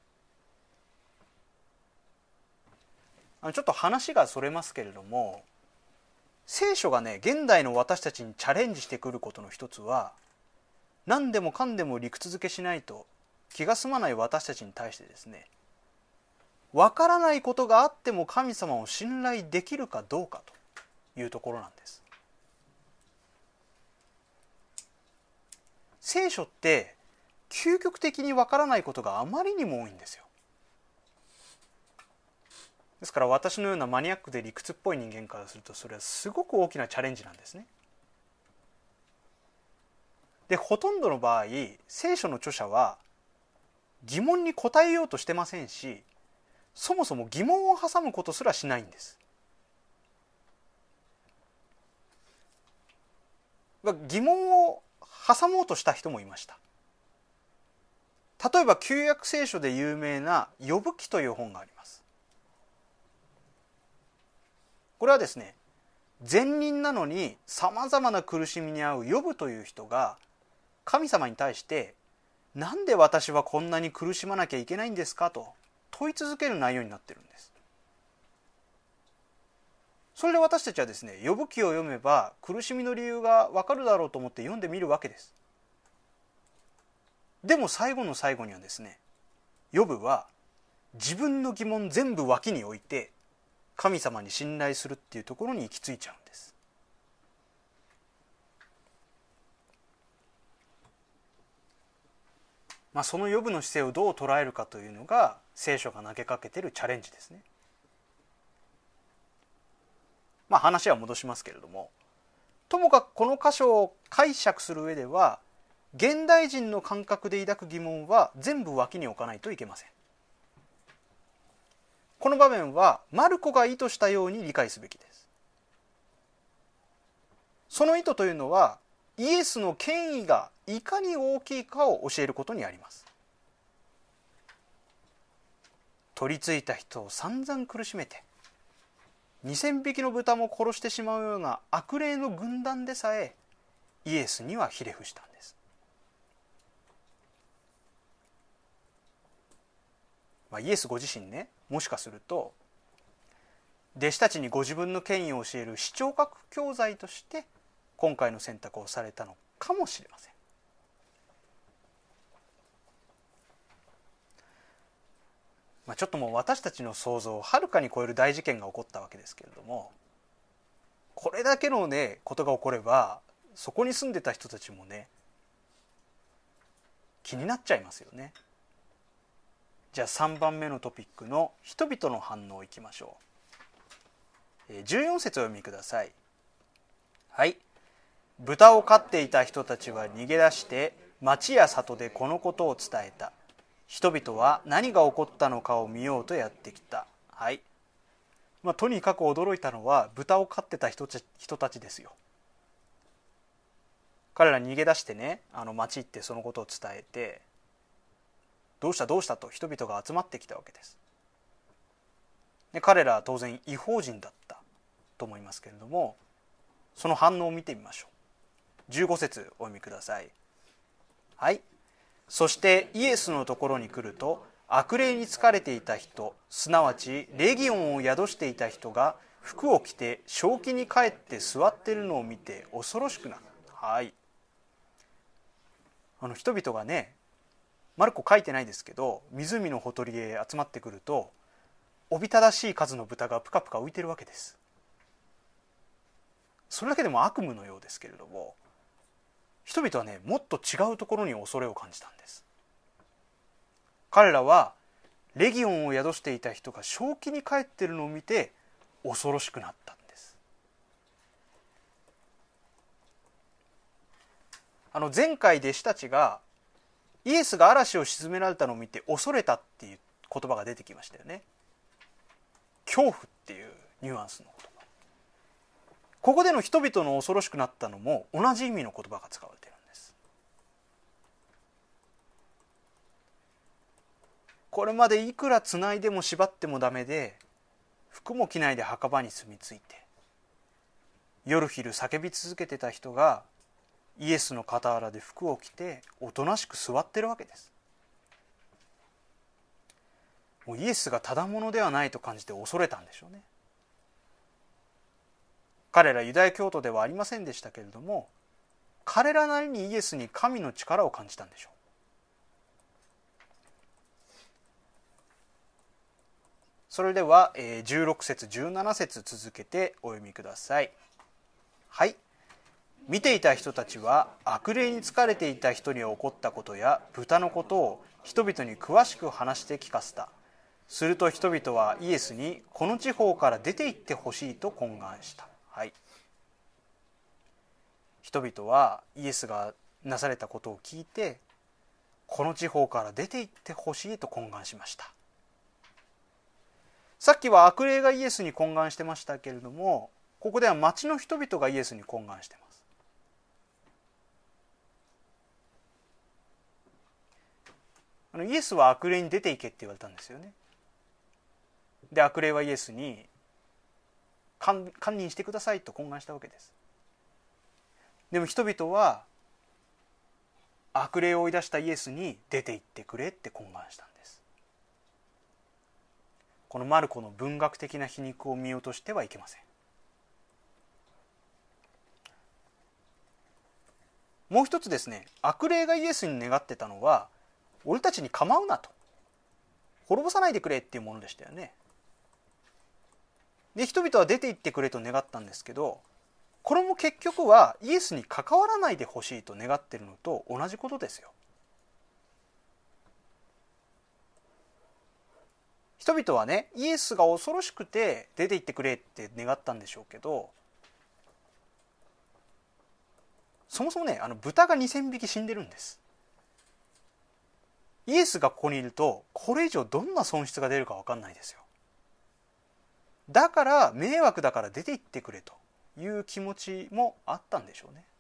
あのちょっと話がそれますけれども、聖書がね、現代の私たちにチャレンジしてくることの一つは、何でもかんでも理屈付けしないと気が済まない私たちに対してですね、わからないことがあっても神様を信頼できるかどうかというところなんです。聖書って究極的にわからないことがあまりにも多いんですよ。ですから私のようなマニアックで理屈っぽい人間からするとそれはすごく大きなチャレンジなんですね。でほとんどの場合聖書の著者は疑問に答えようとしてませんし、そもそも疑問を挟むことすらしないんです。疑問を挟もうとした人もいました。例えば旧約聖書で有名なヨブ記という本があります。これはですね、善人なのにさまざまな苦しみに遭うヨブという人が神様に対してなんで私はこんなに苦しまなきゃいけないんですかと問い続ける内容になっているんです。それで私たちはですね、ヨブ記を読めば苦しみの理由がわかるだろうと思って読んでみるわけです。でも最後の最後にはですね、ヨブは自分の疑問全部脇に置いて神様に信頼するっていうところに行き着いちゃうんです。まあ、そのヨブの姿勢をどう捉えるかというのが聖書が投げかけているチャレンジですね。まあ話は戻しますけれども、ともかくこの箇所を解釈する上では現代人の感覚で抱く疑問は全部脇に置かないといけません。この場面はマルコが意図したように理解すべきです。その意図というのはイエスの権威がいかに大きいかを教えることにあります。取り付いた人を散々苦しめてにせんびきの豚も殺してしまうような悪霊の軍団でさえイエスにはひれ伏したんです。まあ、イエスご自身ね、もしかすると弟子たちにご自分の権威を教える視聴覚教材として今回の選択をされたのかもしれません。まあ、ちょっともう私たちの想像をはるかに超える大事件が起こったわけですけれども、これだけのねことが起こればそこに住んでた人たちもね気になっちゃいますよね。じゃあさんばんめのトピックの人々の反応いきましょう。じゅうよん節をお読みください。はい。豚を飼っていた人たちは逃げ出して町や里でこのことを伝えた。人々は何が起こったのかを見ようとやってきた。はい。まあ、とにかく驚いたのは豚を飼ってた人人たちですよ。彼ら逃げ出してね、あの町行ってそのことを伝えて、どうしたどうしたと人々が集まってきたわけです。で彼らは当然異邦人だったと思いますけれども、その反応を見てみましょう。じゅうご節お読みください。はい。そしてイエスのところに来ると、悪霊に疲れていた人、すなわちレギオンを宿していた人が服を着て正気に帰って座っているのを見て恐ろしくなった。はい。あの人々がね、マルコ書いてないですけど、湖のほとりへ集まってくるとおびただしい数の豚がプカプカ浮いてるわけです。それだけでも悪夢のようですけれども、人々はねもっと違うところに恐れを感じたんです。彼らはレギオンを宿していた人が正気に帰っているのを見て恐ろしくなったんです。あの前回弟子たちがイエスが嵐を沈められたのを見て恐れたっていう言葉が出てきましたよね。恐怖っていうニュアンスの言葉。ここでの人々の恐ろしくなったのも同じ意味の言葉が使われているんです。これまでいくらつないでも縛ってもダメで、服も着ないで墓場に住み着いて夜昼叫び続けてた人がイエスの傍らで服を着ておとなしく座ってるわけです。もうイエスがただものではないと感じて恐れたんでしょうね。彼らユダヤ教徒ではありませんでしたけれども、彼らなりにイエスに神の力を感じたんでしょう。それではじゅうろく節じゅうなな節続けてお読みください。はい。見ていた人たちは悪霊に疲れていた人に起こったことや豚のことを人々に詳しく話して聞かせた。すると人々はイエスにこの地方から出て行ってほしいと懇願した。はい。人々はイエスがなされたことを聞いて、この地方から出て行ってほしいと懇願しました。さっきは悪霊がイエスに懇願してましたけれども、ここでは町の人々がイエスに懇願しています。あのイエスは悪霊に出て行けって言われたんですよね。で悪霊はイエスに堪忍してくださいと懇願したわけです。でも人々は悪霊を追い出したイエスに出て行ってくれって懇願したんです。このマルコの文学的な皮肉を見落としてはいけません。もう一つですね、悪霊がイエスに願ってたのは、俺たちに構うなと、 滅ぼさないでくれっていうものでしたよね。で、人々は出て行ってくれと願ったんですけど、これも結局はイエスに関わらないでほしいと願っているのと同じことですよ。人々はね、イエスが恐ろしくて出て行ってくれって願ったんでしょうけど、そもそもね、あの豚がにせんびき死んでるんです。イエスがここにいると、これ以上どんな損失が出るか分かんないですよ。だから迷惑だから出て行ってくれという気持ちもあったんでしょうね。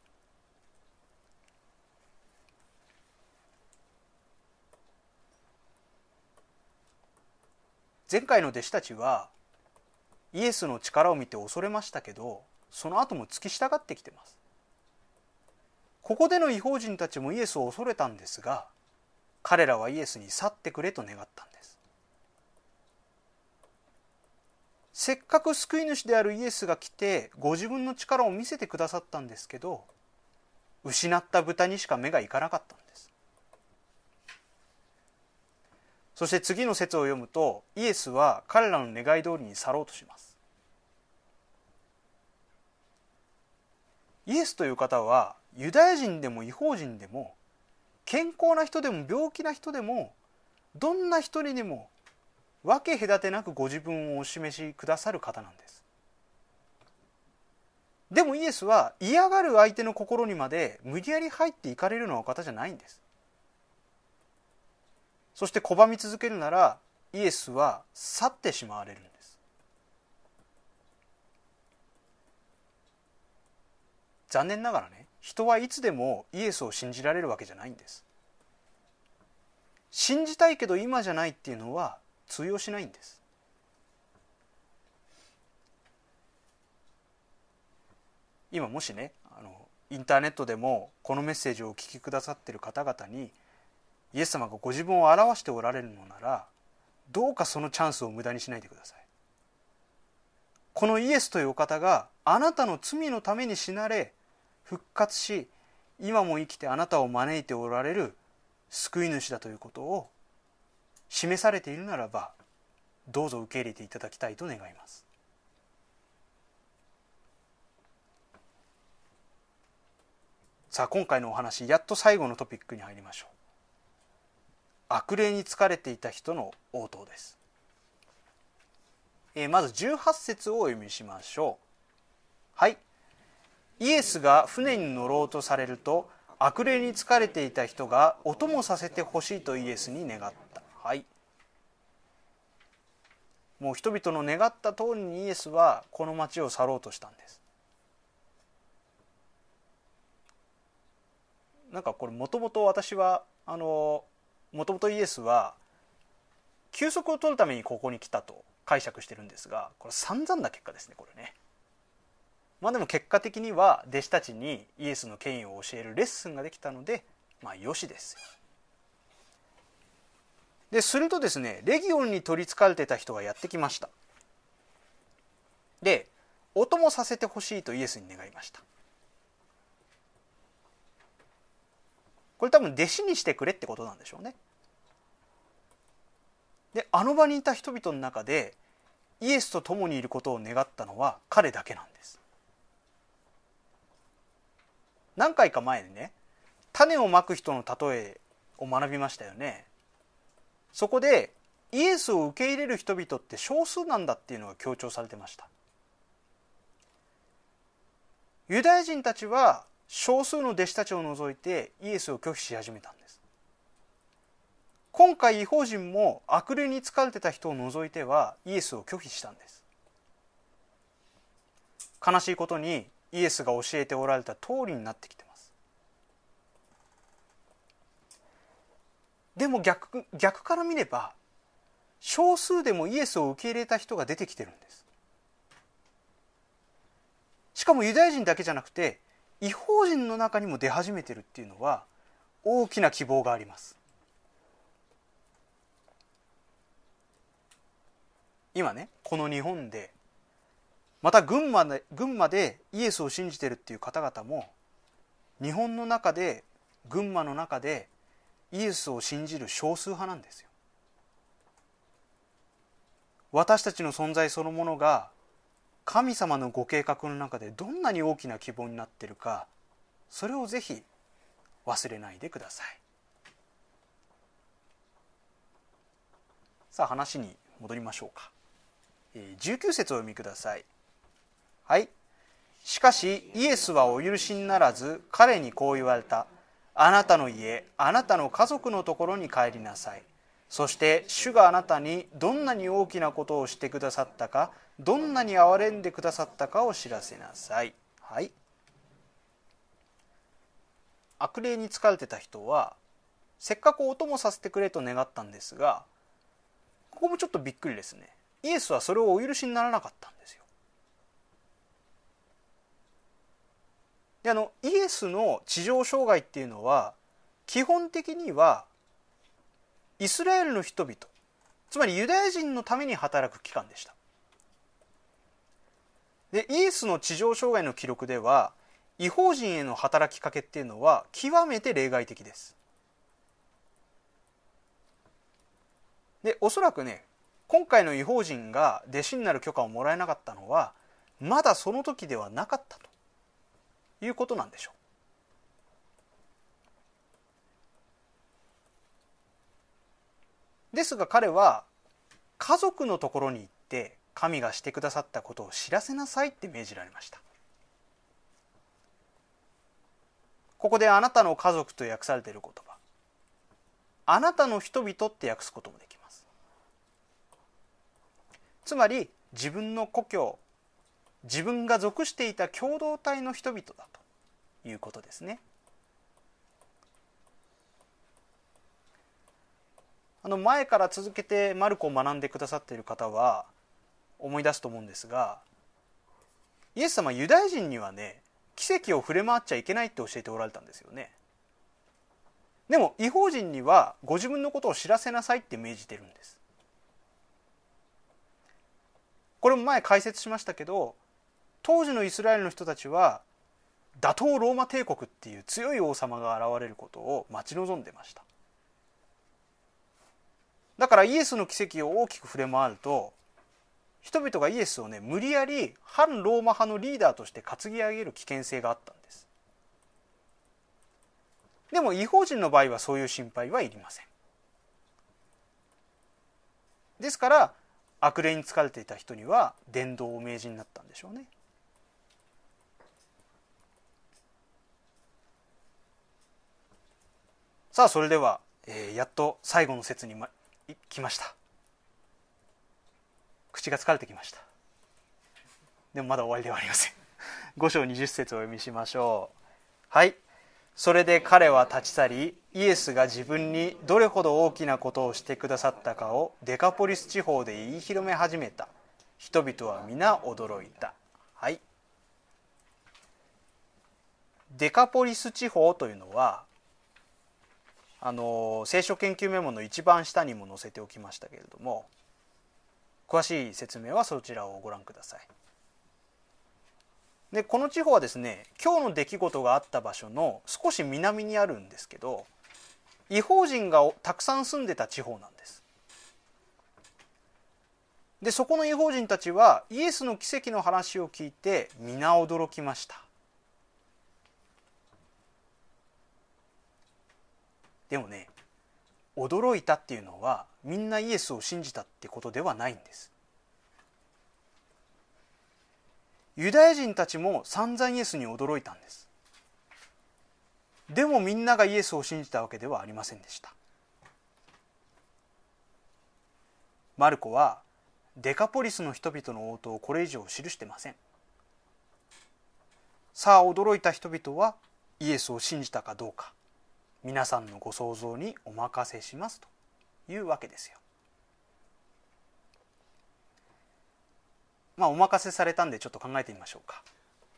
前回の弟子たちはイエスの力を見て恐れましたけど、その後も付き従ってきてます。ここでの異邦人たちもイエスを恐れたんですが、彼らはイエスに去ってくれと願ったんです。せっかく救い主であるイエスが来てご自分の力を見せてくださったんですけど、失った豚にしか目がいかなかったんです。そして次の節を読むと、イエスは彼らの願い通りに去ろうとします。イエスという方はユダヤ人でも異邦人でも、健康な人でも病気な人でも、どんな人にでも分け隔てなくご自分をお示しくださる方なんです。でもイエスは嫌がる相手の心にまで無理やり入っていかれるようなお方じゃないんです。そして拒み続けるならイエスは去ってしまわれるんです。残念ながらね、人はいつでもイエスを信じられるわけじゃないんです。信じたいけど今じゃないっていうのは通用しないんです。今もしね、あのインターネットでもこのメッセージをお聞きくださっている方々にイエス様がご自分を表しておられるのなら、どうかそのチャンスを無駄にしないでください。このイエスというお方があなたの罪のために死なれ復活し、今も生きてあなたを招いておられる救い主だということを示されているならば、どうぞ受け入れていただきたいと願います。さあ、今回のお話、やっと最後のトピックに入りましょう。悪霊に疲れていた人の応答です。えー、まずじゅうはち節をお読みしましょう。はい。イエスが船に乗ろうとされると、悪霊に疲れていた人がお供させてほしいとイエスに願った。はい。もう人々の願った通りにイエスはこの町を去ろうとしたんです。なんかこれもともと私はあのもともとイエスは休息を取るためにここに来たと解釈してるんですが、これ散々な結果ですね、これね。まあでも結果的には弟子たちにイエスの権威を教えるレッスンができたので、まあよしですよ。でするとですね、レギオンに取りつかれてた人がやってきました。で、お供させてほしいとイエスに願いました。これ多分弟子にしてくれってことなんでしょうね。で、あの場にいた人々の中でイエスと共にいることを願ったのは彼だけなんです。何回か前にね、種をまく人の例えを学びましたよね。そこでイエスを受け入れる人々って少数なんだっていうのが強調されてました。ユダヤ人たちは少数の弟子たちを除いてイエスを拒否し始めたんです。今回異邦人も悪霊に疲れてた人を除いてはイエスを拒否したんです。悲しいことにイエスが教えておられた通りになってきてます。でも 逆, 逆から見れば少数でもイエスを受け入れた人が出てきてるんです。しかもユダヤ人だけじゃなくて異邦人の中にも出始めてるっていうのは大きな希望があります。今ね、この日本でまた群馬で、群馬でイエスを信じてるっていう方々も日本の中で群馬の中でイエスを信じる少数派なんですよ。 私たちの存在そのものが神様のご計画の中でどんなに大きな希望になっているか、それをぜひ忘れないでください。さあ話に戻りましょうか。じゅうきゅう節をお読みください。はい。しかしイエスはお許しにならず、彼にこう言われた。あなたの家、あなたの家族のところに帰りなさい。そして主があなたにどんなに大きなことをしてくださったか、どんなに憐れんでくださったかを知らせなさい。はい。悪霊に疲れてた人はせっかくお供させてくれと願ったんですが、ここもちょっとびっくりですね。イエスはそれをお許しにならなかったんですよ。であのイエスの地上生涯っていうのは基本的にはイスラエルの人々、つまりユダヤ人のために働く期間でした。でイエスの地上生涯の記録では異邦人への働きかけっていうのは極めて例外的です。でおそらくね、今回の異邦人が弟子になる許可をもらえなかったのはまだその時ではなかったということなんでしょう。ですが彼は家族のところに行って神がしてくださったことを知らせなさいって命じられました。ここであなたの家族と訳されている言葉、あなたの人々って訳すこともできます。つまり自分の故郷、自分が属していた共同体の人々だということですね。あの前から続けてマルコを学んでくださっている方は思い出すと思うんですが、イエス様はユダヤ人にはね、奇跡を触れ回っちゃいけないって教えておられたんですよね。でも異邦人にはご自分のことを知らせなさいって命じてるんです。これも前解説しましたけど、当時のイスラエルの人たちは打倒ローマ帝国っていう強い王様が現れることを待ち望んでました。だからイエスの奇跡を大きく触れ回ると、人々がイエスをね、無理やり反ローマ派のリーダーとして担ぎ上げる危険性があったんです。でも異邦人の場合はそういう心配はいりません。ですから悪霊に疲れていた人には伝道をお命じになったんでしょうね。さあそれでは、えー、やっと最後の節に、ま、来ました。口が疲れてきました。でもまだ終わりではありません。ご章にじゅっ節をお読みしましょう。はい。それで彼は立ち去り、イエスが自分にどれほど大きなことをしてくださったかをデカポリス地方で言い広め始めた。人々は皆驚いた。はい。デカポリス地方というのは、あの聖書研究メモの一番下にも載せておきましたけれども、詳しい説明はそちらをご覧ください。でこの地方はですね、今日の出来事があった場所の少し南にあるんですけど、異邦人がたくさん住んでた地方なんです。でそこの異邦人たちはイエスの奇跡の話を聞いて皆驚きました。でもね、驚いたっていうのはみんなイエスを信じたってことではないんです。ユダヤ人たちも散々イエスに驚いたんです。でもみんながイエスを信じたわけではありませんでした。マルコはデカポリスの人々の応答をこれ以上記してません。さあ驚いた人々はイエスを信じたかどうか、皆さんのご想像にお任せしますというわけですよ。まあお任せされたんでちょっと考えてみましょうか。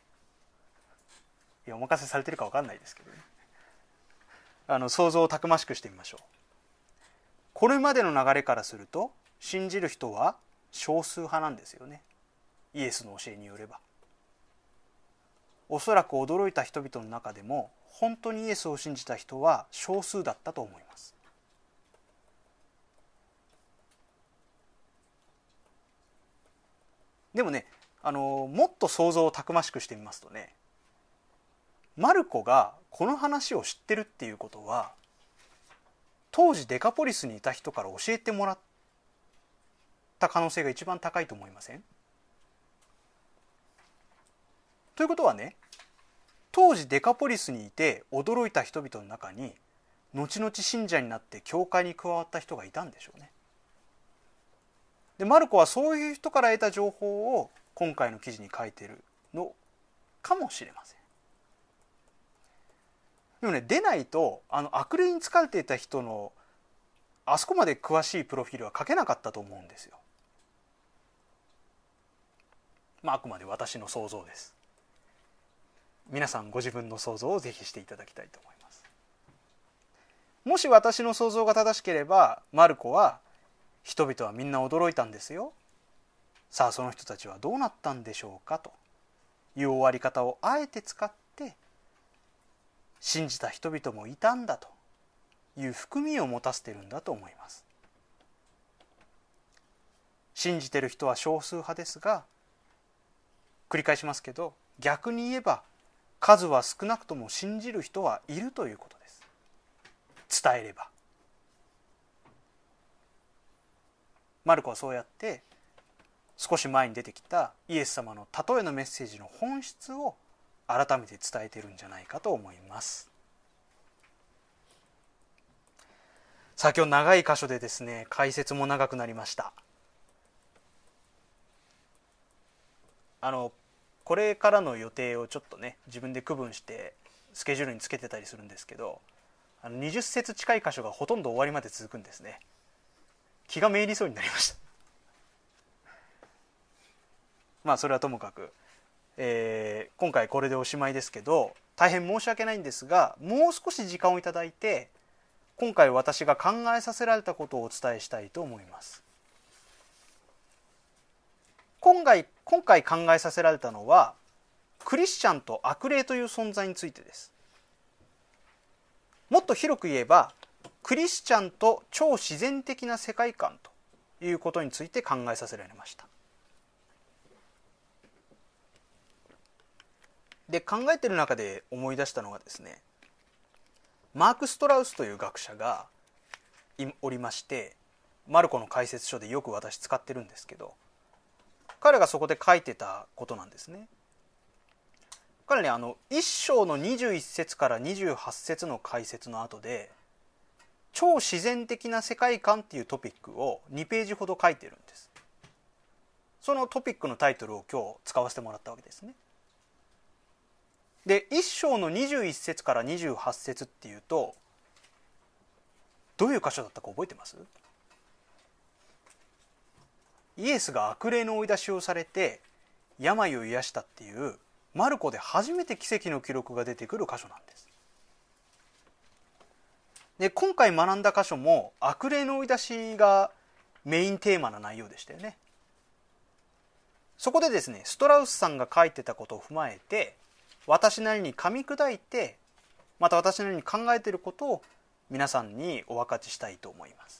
いやお任せされてるか分かんないですけどね。あの想像をたくましくしてみましょう。これまでの流れからすると信じる人は少数派なんですよね。イエスの教えによれば。おそらく驚いた人々の中でも本当にイエスを信じた人は少数だったと思います。 でもね、あのもっと想像をたくましくしてみますとね、マルコがこの話を知ってるっていうことは、当時デカポリスにいた人から教えてもらった可能性が一番高いと思いません？ということはね、当時デカポリスにいて驚いた人々の中に、後々信者になって教会に加わった人がいたんでしょうね。でマルコはそういう人から得た情報を今回の記事に書いているのかもしれません。でもね、でないとあの悪霊に疲れていた人のあそこまで詳しいプロフィールは書けなかったと思うんですよ。まああくまで私の想像です。皆さんご自分の想像をぜひしていただきたいと思います。もし私の想像が正しければ、マルコは人々はみんな驚いたんですよ、さあその人たちはどうなったんでしょうかという終わり方をあえて使って、信じた人々もいたんだという含みを持たせているんだと思います。信じている人は少数派ですが、繰り返しますけど、逆に言えば数は少なくとも信じる人はいるということです。伝えれば。マルコはそうやって少し前に出てきたイエス様の例えのメッセージの本質を改めて伝えているんじゃないかと思います。さあ今日長い箇所でですね、解説も長くなりました。あのこれからの予定をちょっとね自分で区分してスケジュールにつけてたりするんですけど、あのにじゅっ節近い箇所がほとんど終わりまで続くんですね。気がめいりそうになりました。まあそれはともかく、えー、今回これでおしまいですけど、大変申し訳ないんですが、もう少し時間をいただいて今回私が考えさせられたことをお伝えしたいと思います。今回、今回考えさせられたのはクリスチャンと悪霊という存在についてです。もっと広く言えばクリスチャンと超自然的な世界観ということについて考えさせられました。で考えている中で思い出したのがですね、マーク・ストラウスという学者がおりまして、マルコの解説書でよく私使ってるんですけど、彼がそこで書いてたことなんですね。彼ね、あの一章のにじゅういち節からにじゅうはち節の解説の後で、超自然的な世界観っていうトピックをにページほど書いてるんです。そのトピックのタイトルを今日使わせてもらったわけですね。で一章のにじゅういち節からにじゅうはち節っていうとどういう箇所だったか覚えてます？イエスが悪霊の追い出しをされて病を癒したっていうマルコで初めて奇跡の記録が出てくる箇所なんです。で今回学んだ箇所も悪霊の追い出しがメインテーマな内容でしたよね。そこでですね、ストラウスさんが書いてたことを踏まえて、私なりに噛み砕いて、また私なりに考えていることを皆さんにお分かちしたいと思います。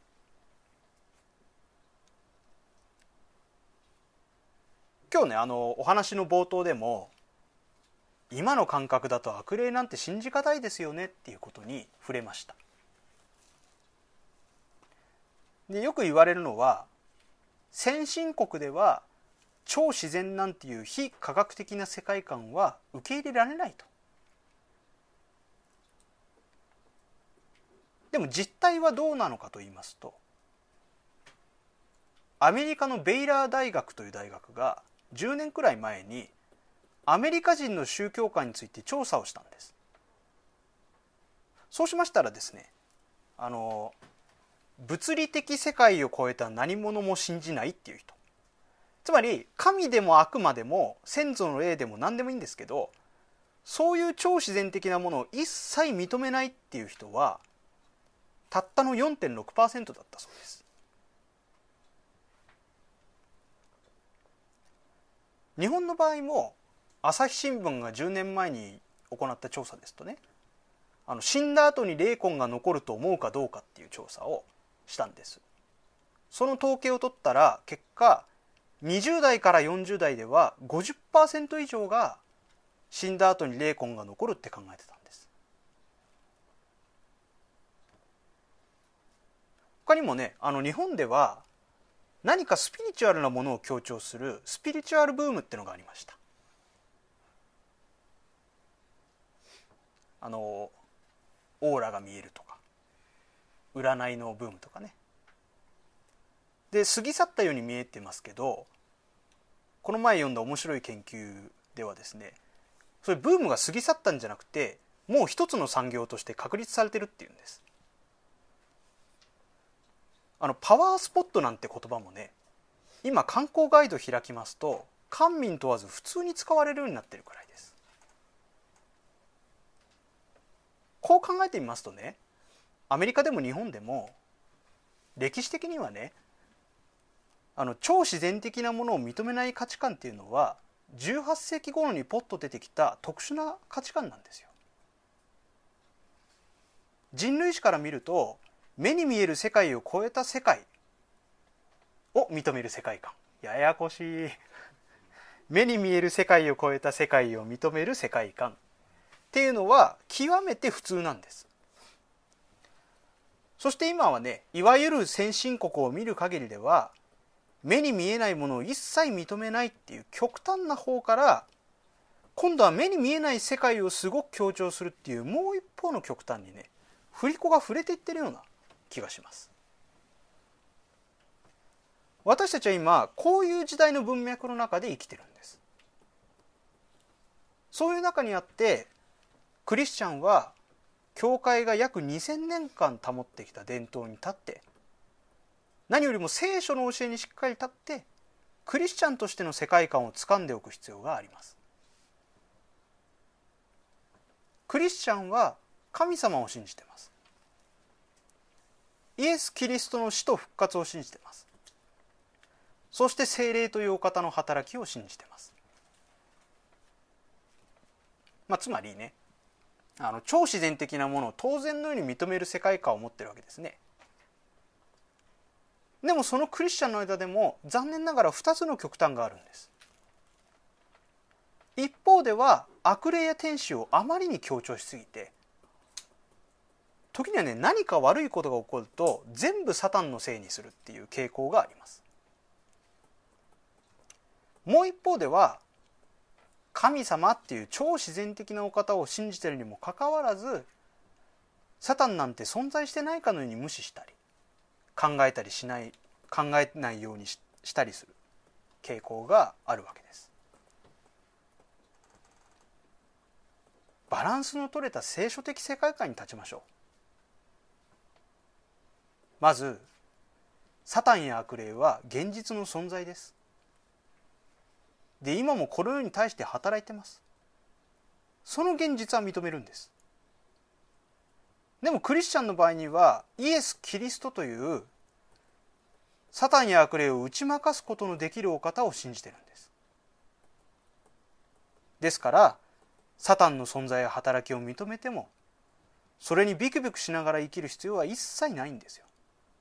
今日ね、あのお話の冒頭でも今の感覚だと悪霊なんて信じがたいですよねっていうことに触れました。でよく言われるのは、先進国では超自然なんていう非科学的な世界観は受け入れられないと。でも実態はどうなのかと言いますと、アメリカのベイラー大学という大学がじゅうねんくらい前にアメリカ人の宗教観について調査をしたんです。そうしましたらですね、あの物理的世界を超えた何者も信じないっていう人、つまり神でも悪魔でも先祖の霊でも何でもいいんですけど、そういう超自然的なものを一切認めないっていう人はたったの よんてんろくパーセント だったそうです。日本の場合も朝日新聞がじゅうねんまえに行った調査ですとね、あの死んだ後に霊魂が残ると思うかどうかっていう調査をしたんです。その統計を取ったら結果にじゅう代からよんじゅう代では ごじゅっパーセント 以上が死んだ後に霊魂が残るって考えてたんです。他にもね、あの日本では何かスピリチュアルなものを強調するスピリチュアルブームってのがありました。あのオーラが見えるとか占いのブームとかね。で過ぎ去ったように見えてますけど、この前読んだ面白い研究ではですね、それブームが過ぎ去ったんじゃなくて、もう一つの産業として確立されてるっていうんです。あのパワースポットなんて言葉もね、今観光ガイド開きますと官民問わず普通に使われるようになってるくらいです。こう考えてみますとね、アメリカでも日本でも歴史的にはね、あの超自然的なものを認めない価値観っていうのはじゅうはっ世紀頃にポッと出てきた特殊な価値観なんですよ。人類史から見ると、目に見える世界を超えた世界を認める世界観、ややこしい目に見える世界を超えた世界を認める世界観っていうのは極めて普通なんです。そして今はね、いわゆる先進国を見る限りでは、目に見えないものを一切認めないっていう極端な方から、今度は目に見えない世界をすごく強調するっていうもう一方の極端にね、振り子が触れていってるような気がします。私たちは今こういう時代の文脈の中で生きてるんです。そういう中にあってクリスチャンは教会が約にせんねんかん保ってきた伝統に立って、何よりも聖書の教えにしっかり立ってクリスチャンとしての世界観を掴んでおく必要があります。クリスチャンは神様を信じています。イエス・キリストの死と復活を信じています。そして聖霊というお方の働きを信じています。まあ、つまりね、あの超自然的なものを当然のように認める世界観を持っているわけですね。でもそのクリスチャンの間でも残念ながらふたつの極端があるんです。一方では悪霊や天使をあまりに強調しすぎて、時にはね、何か悪いことが起こると全部サタンのせいにするっていう傾向があります。もう一方では神様っていう超自然的なお方を信じているにもかかわらず、サタンなんて存在してないかのように無視したり考えたりしない考えないように し, したりする傾向があるわけです。バランスの取れた聖書的世界観に立ちましょう。まずサタンや悪霊は現実の存在です。で、今もこの世に対して働いてます。その現実は認めるんです。でもクリスチャンの場合にはイエス・キリストというサタンや悪霊を打ち負かすことのできるお方を信じているんです。ですからサタンの存在や働きを認めても、それにビクビクしながら生きる必要は一切ないんですよ。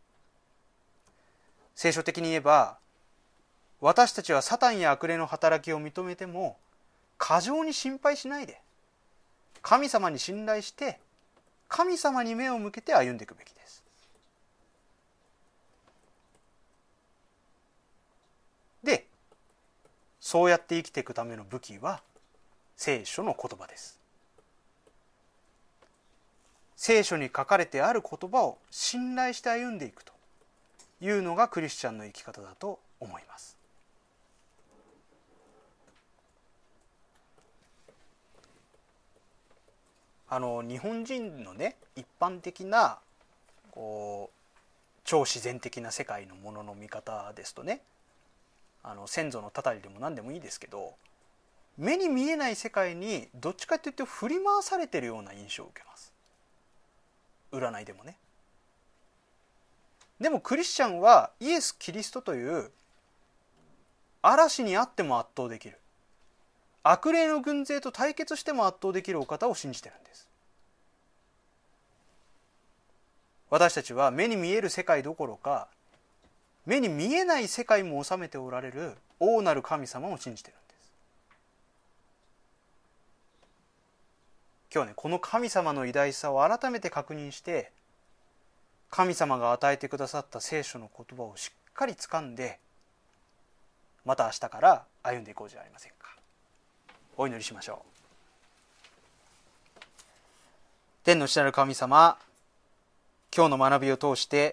聖書的に言えば、私たちはサタンや悪霊の働きを認めても過剰に心配しないで、神様に信頼して神様に目を向けて歩んでいくべきです。で、そうやって生きていくための武器は聖書の言葉です。聖書に書かれてある言葉を信頼して歩んでいくというのがクリスチャンの生き方だと思います。あの日本人のね、一般的なこう超自然的な世界のものの見方ですとね、あの先祖のたたりでも何でもいいですけど、目に見えない世界にどっちかというと振り回されているような印象を受けます。占いでもね。でもクリスチャンはイエス・キリストという嵐にあっても圧倒できる、悪霊の軍勢と対決しても圧倒できるお方を信じているんです。私たちは目に見える世界どころか、 目に見えない世界も治めておられる大なる神様を信じているんです。今日はね、この神様の偉大さを改めて確認して、神様が与えてくださった聖書の言葉をしっかり掴んで、また明日から歩んでいこうじゃありませんか。お祈りしましょう。天の父なる神様、今日の学びを通して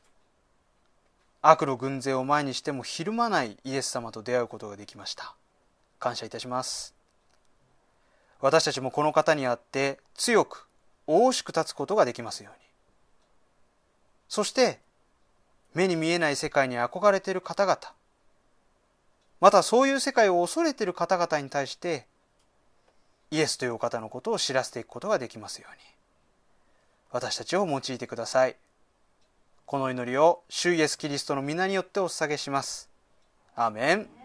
悪の軍勢を前にしてもひるまないイエス様と出会うことができました。感謝いたします。私たちもこの方にあって強く大しく立つことができますように。そして目に見えない世界に憧れている方々、またそういう世界を恐れている方々に対してイエスというお方のことを知らせていくことができますように、私たちを用いてください。この祈りを主イエスキリストの皆によってお捧げします。アーメン。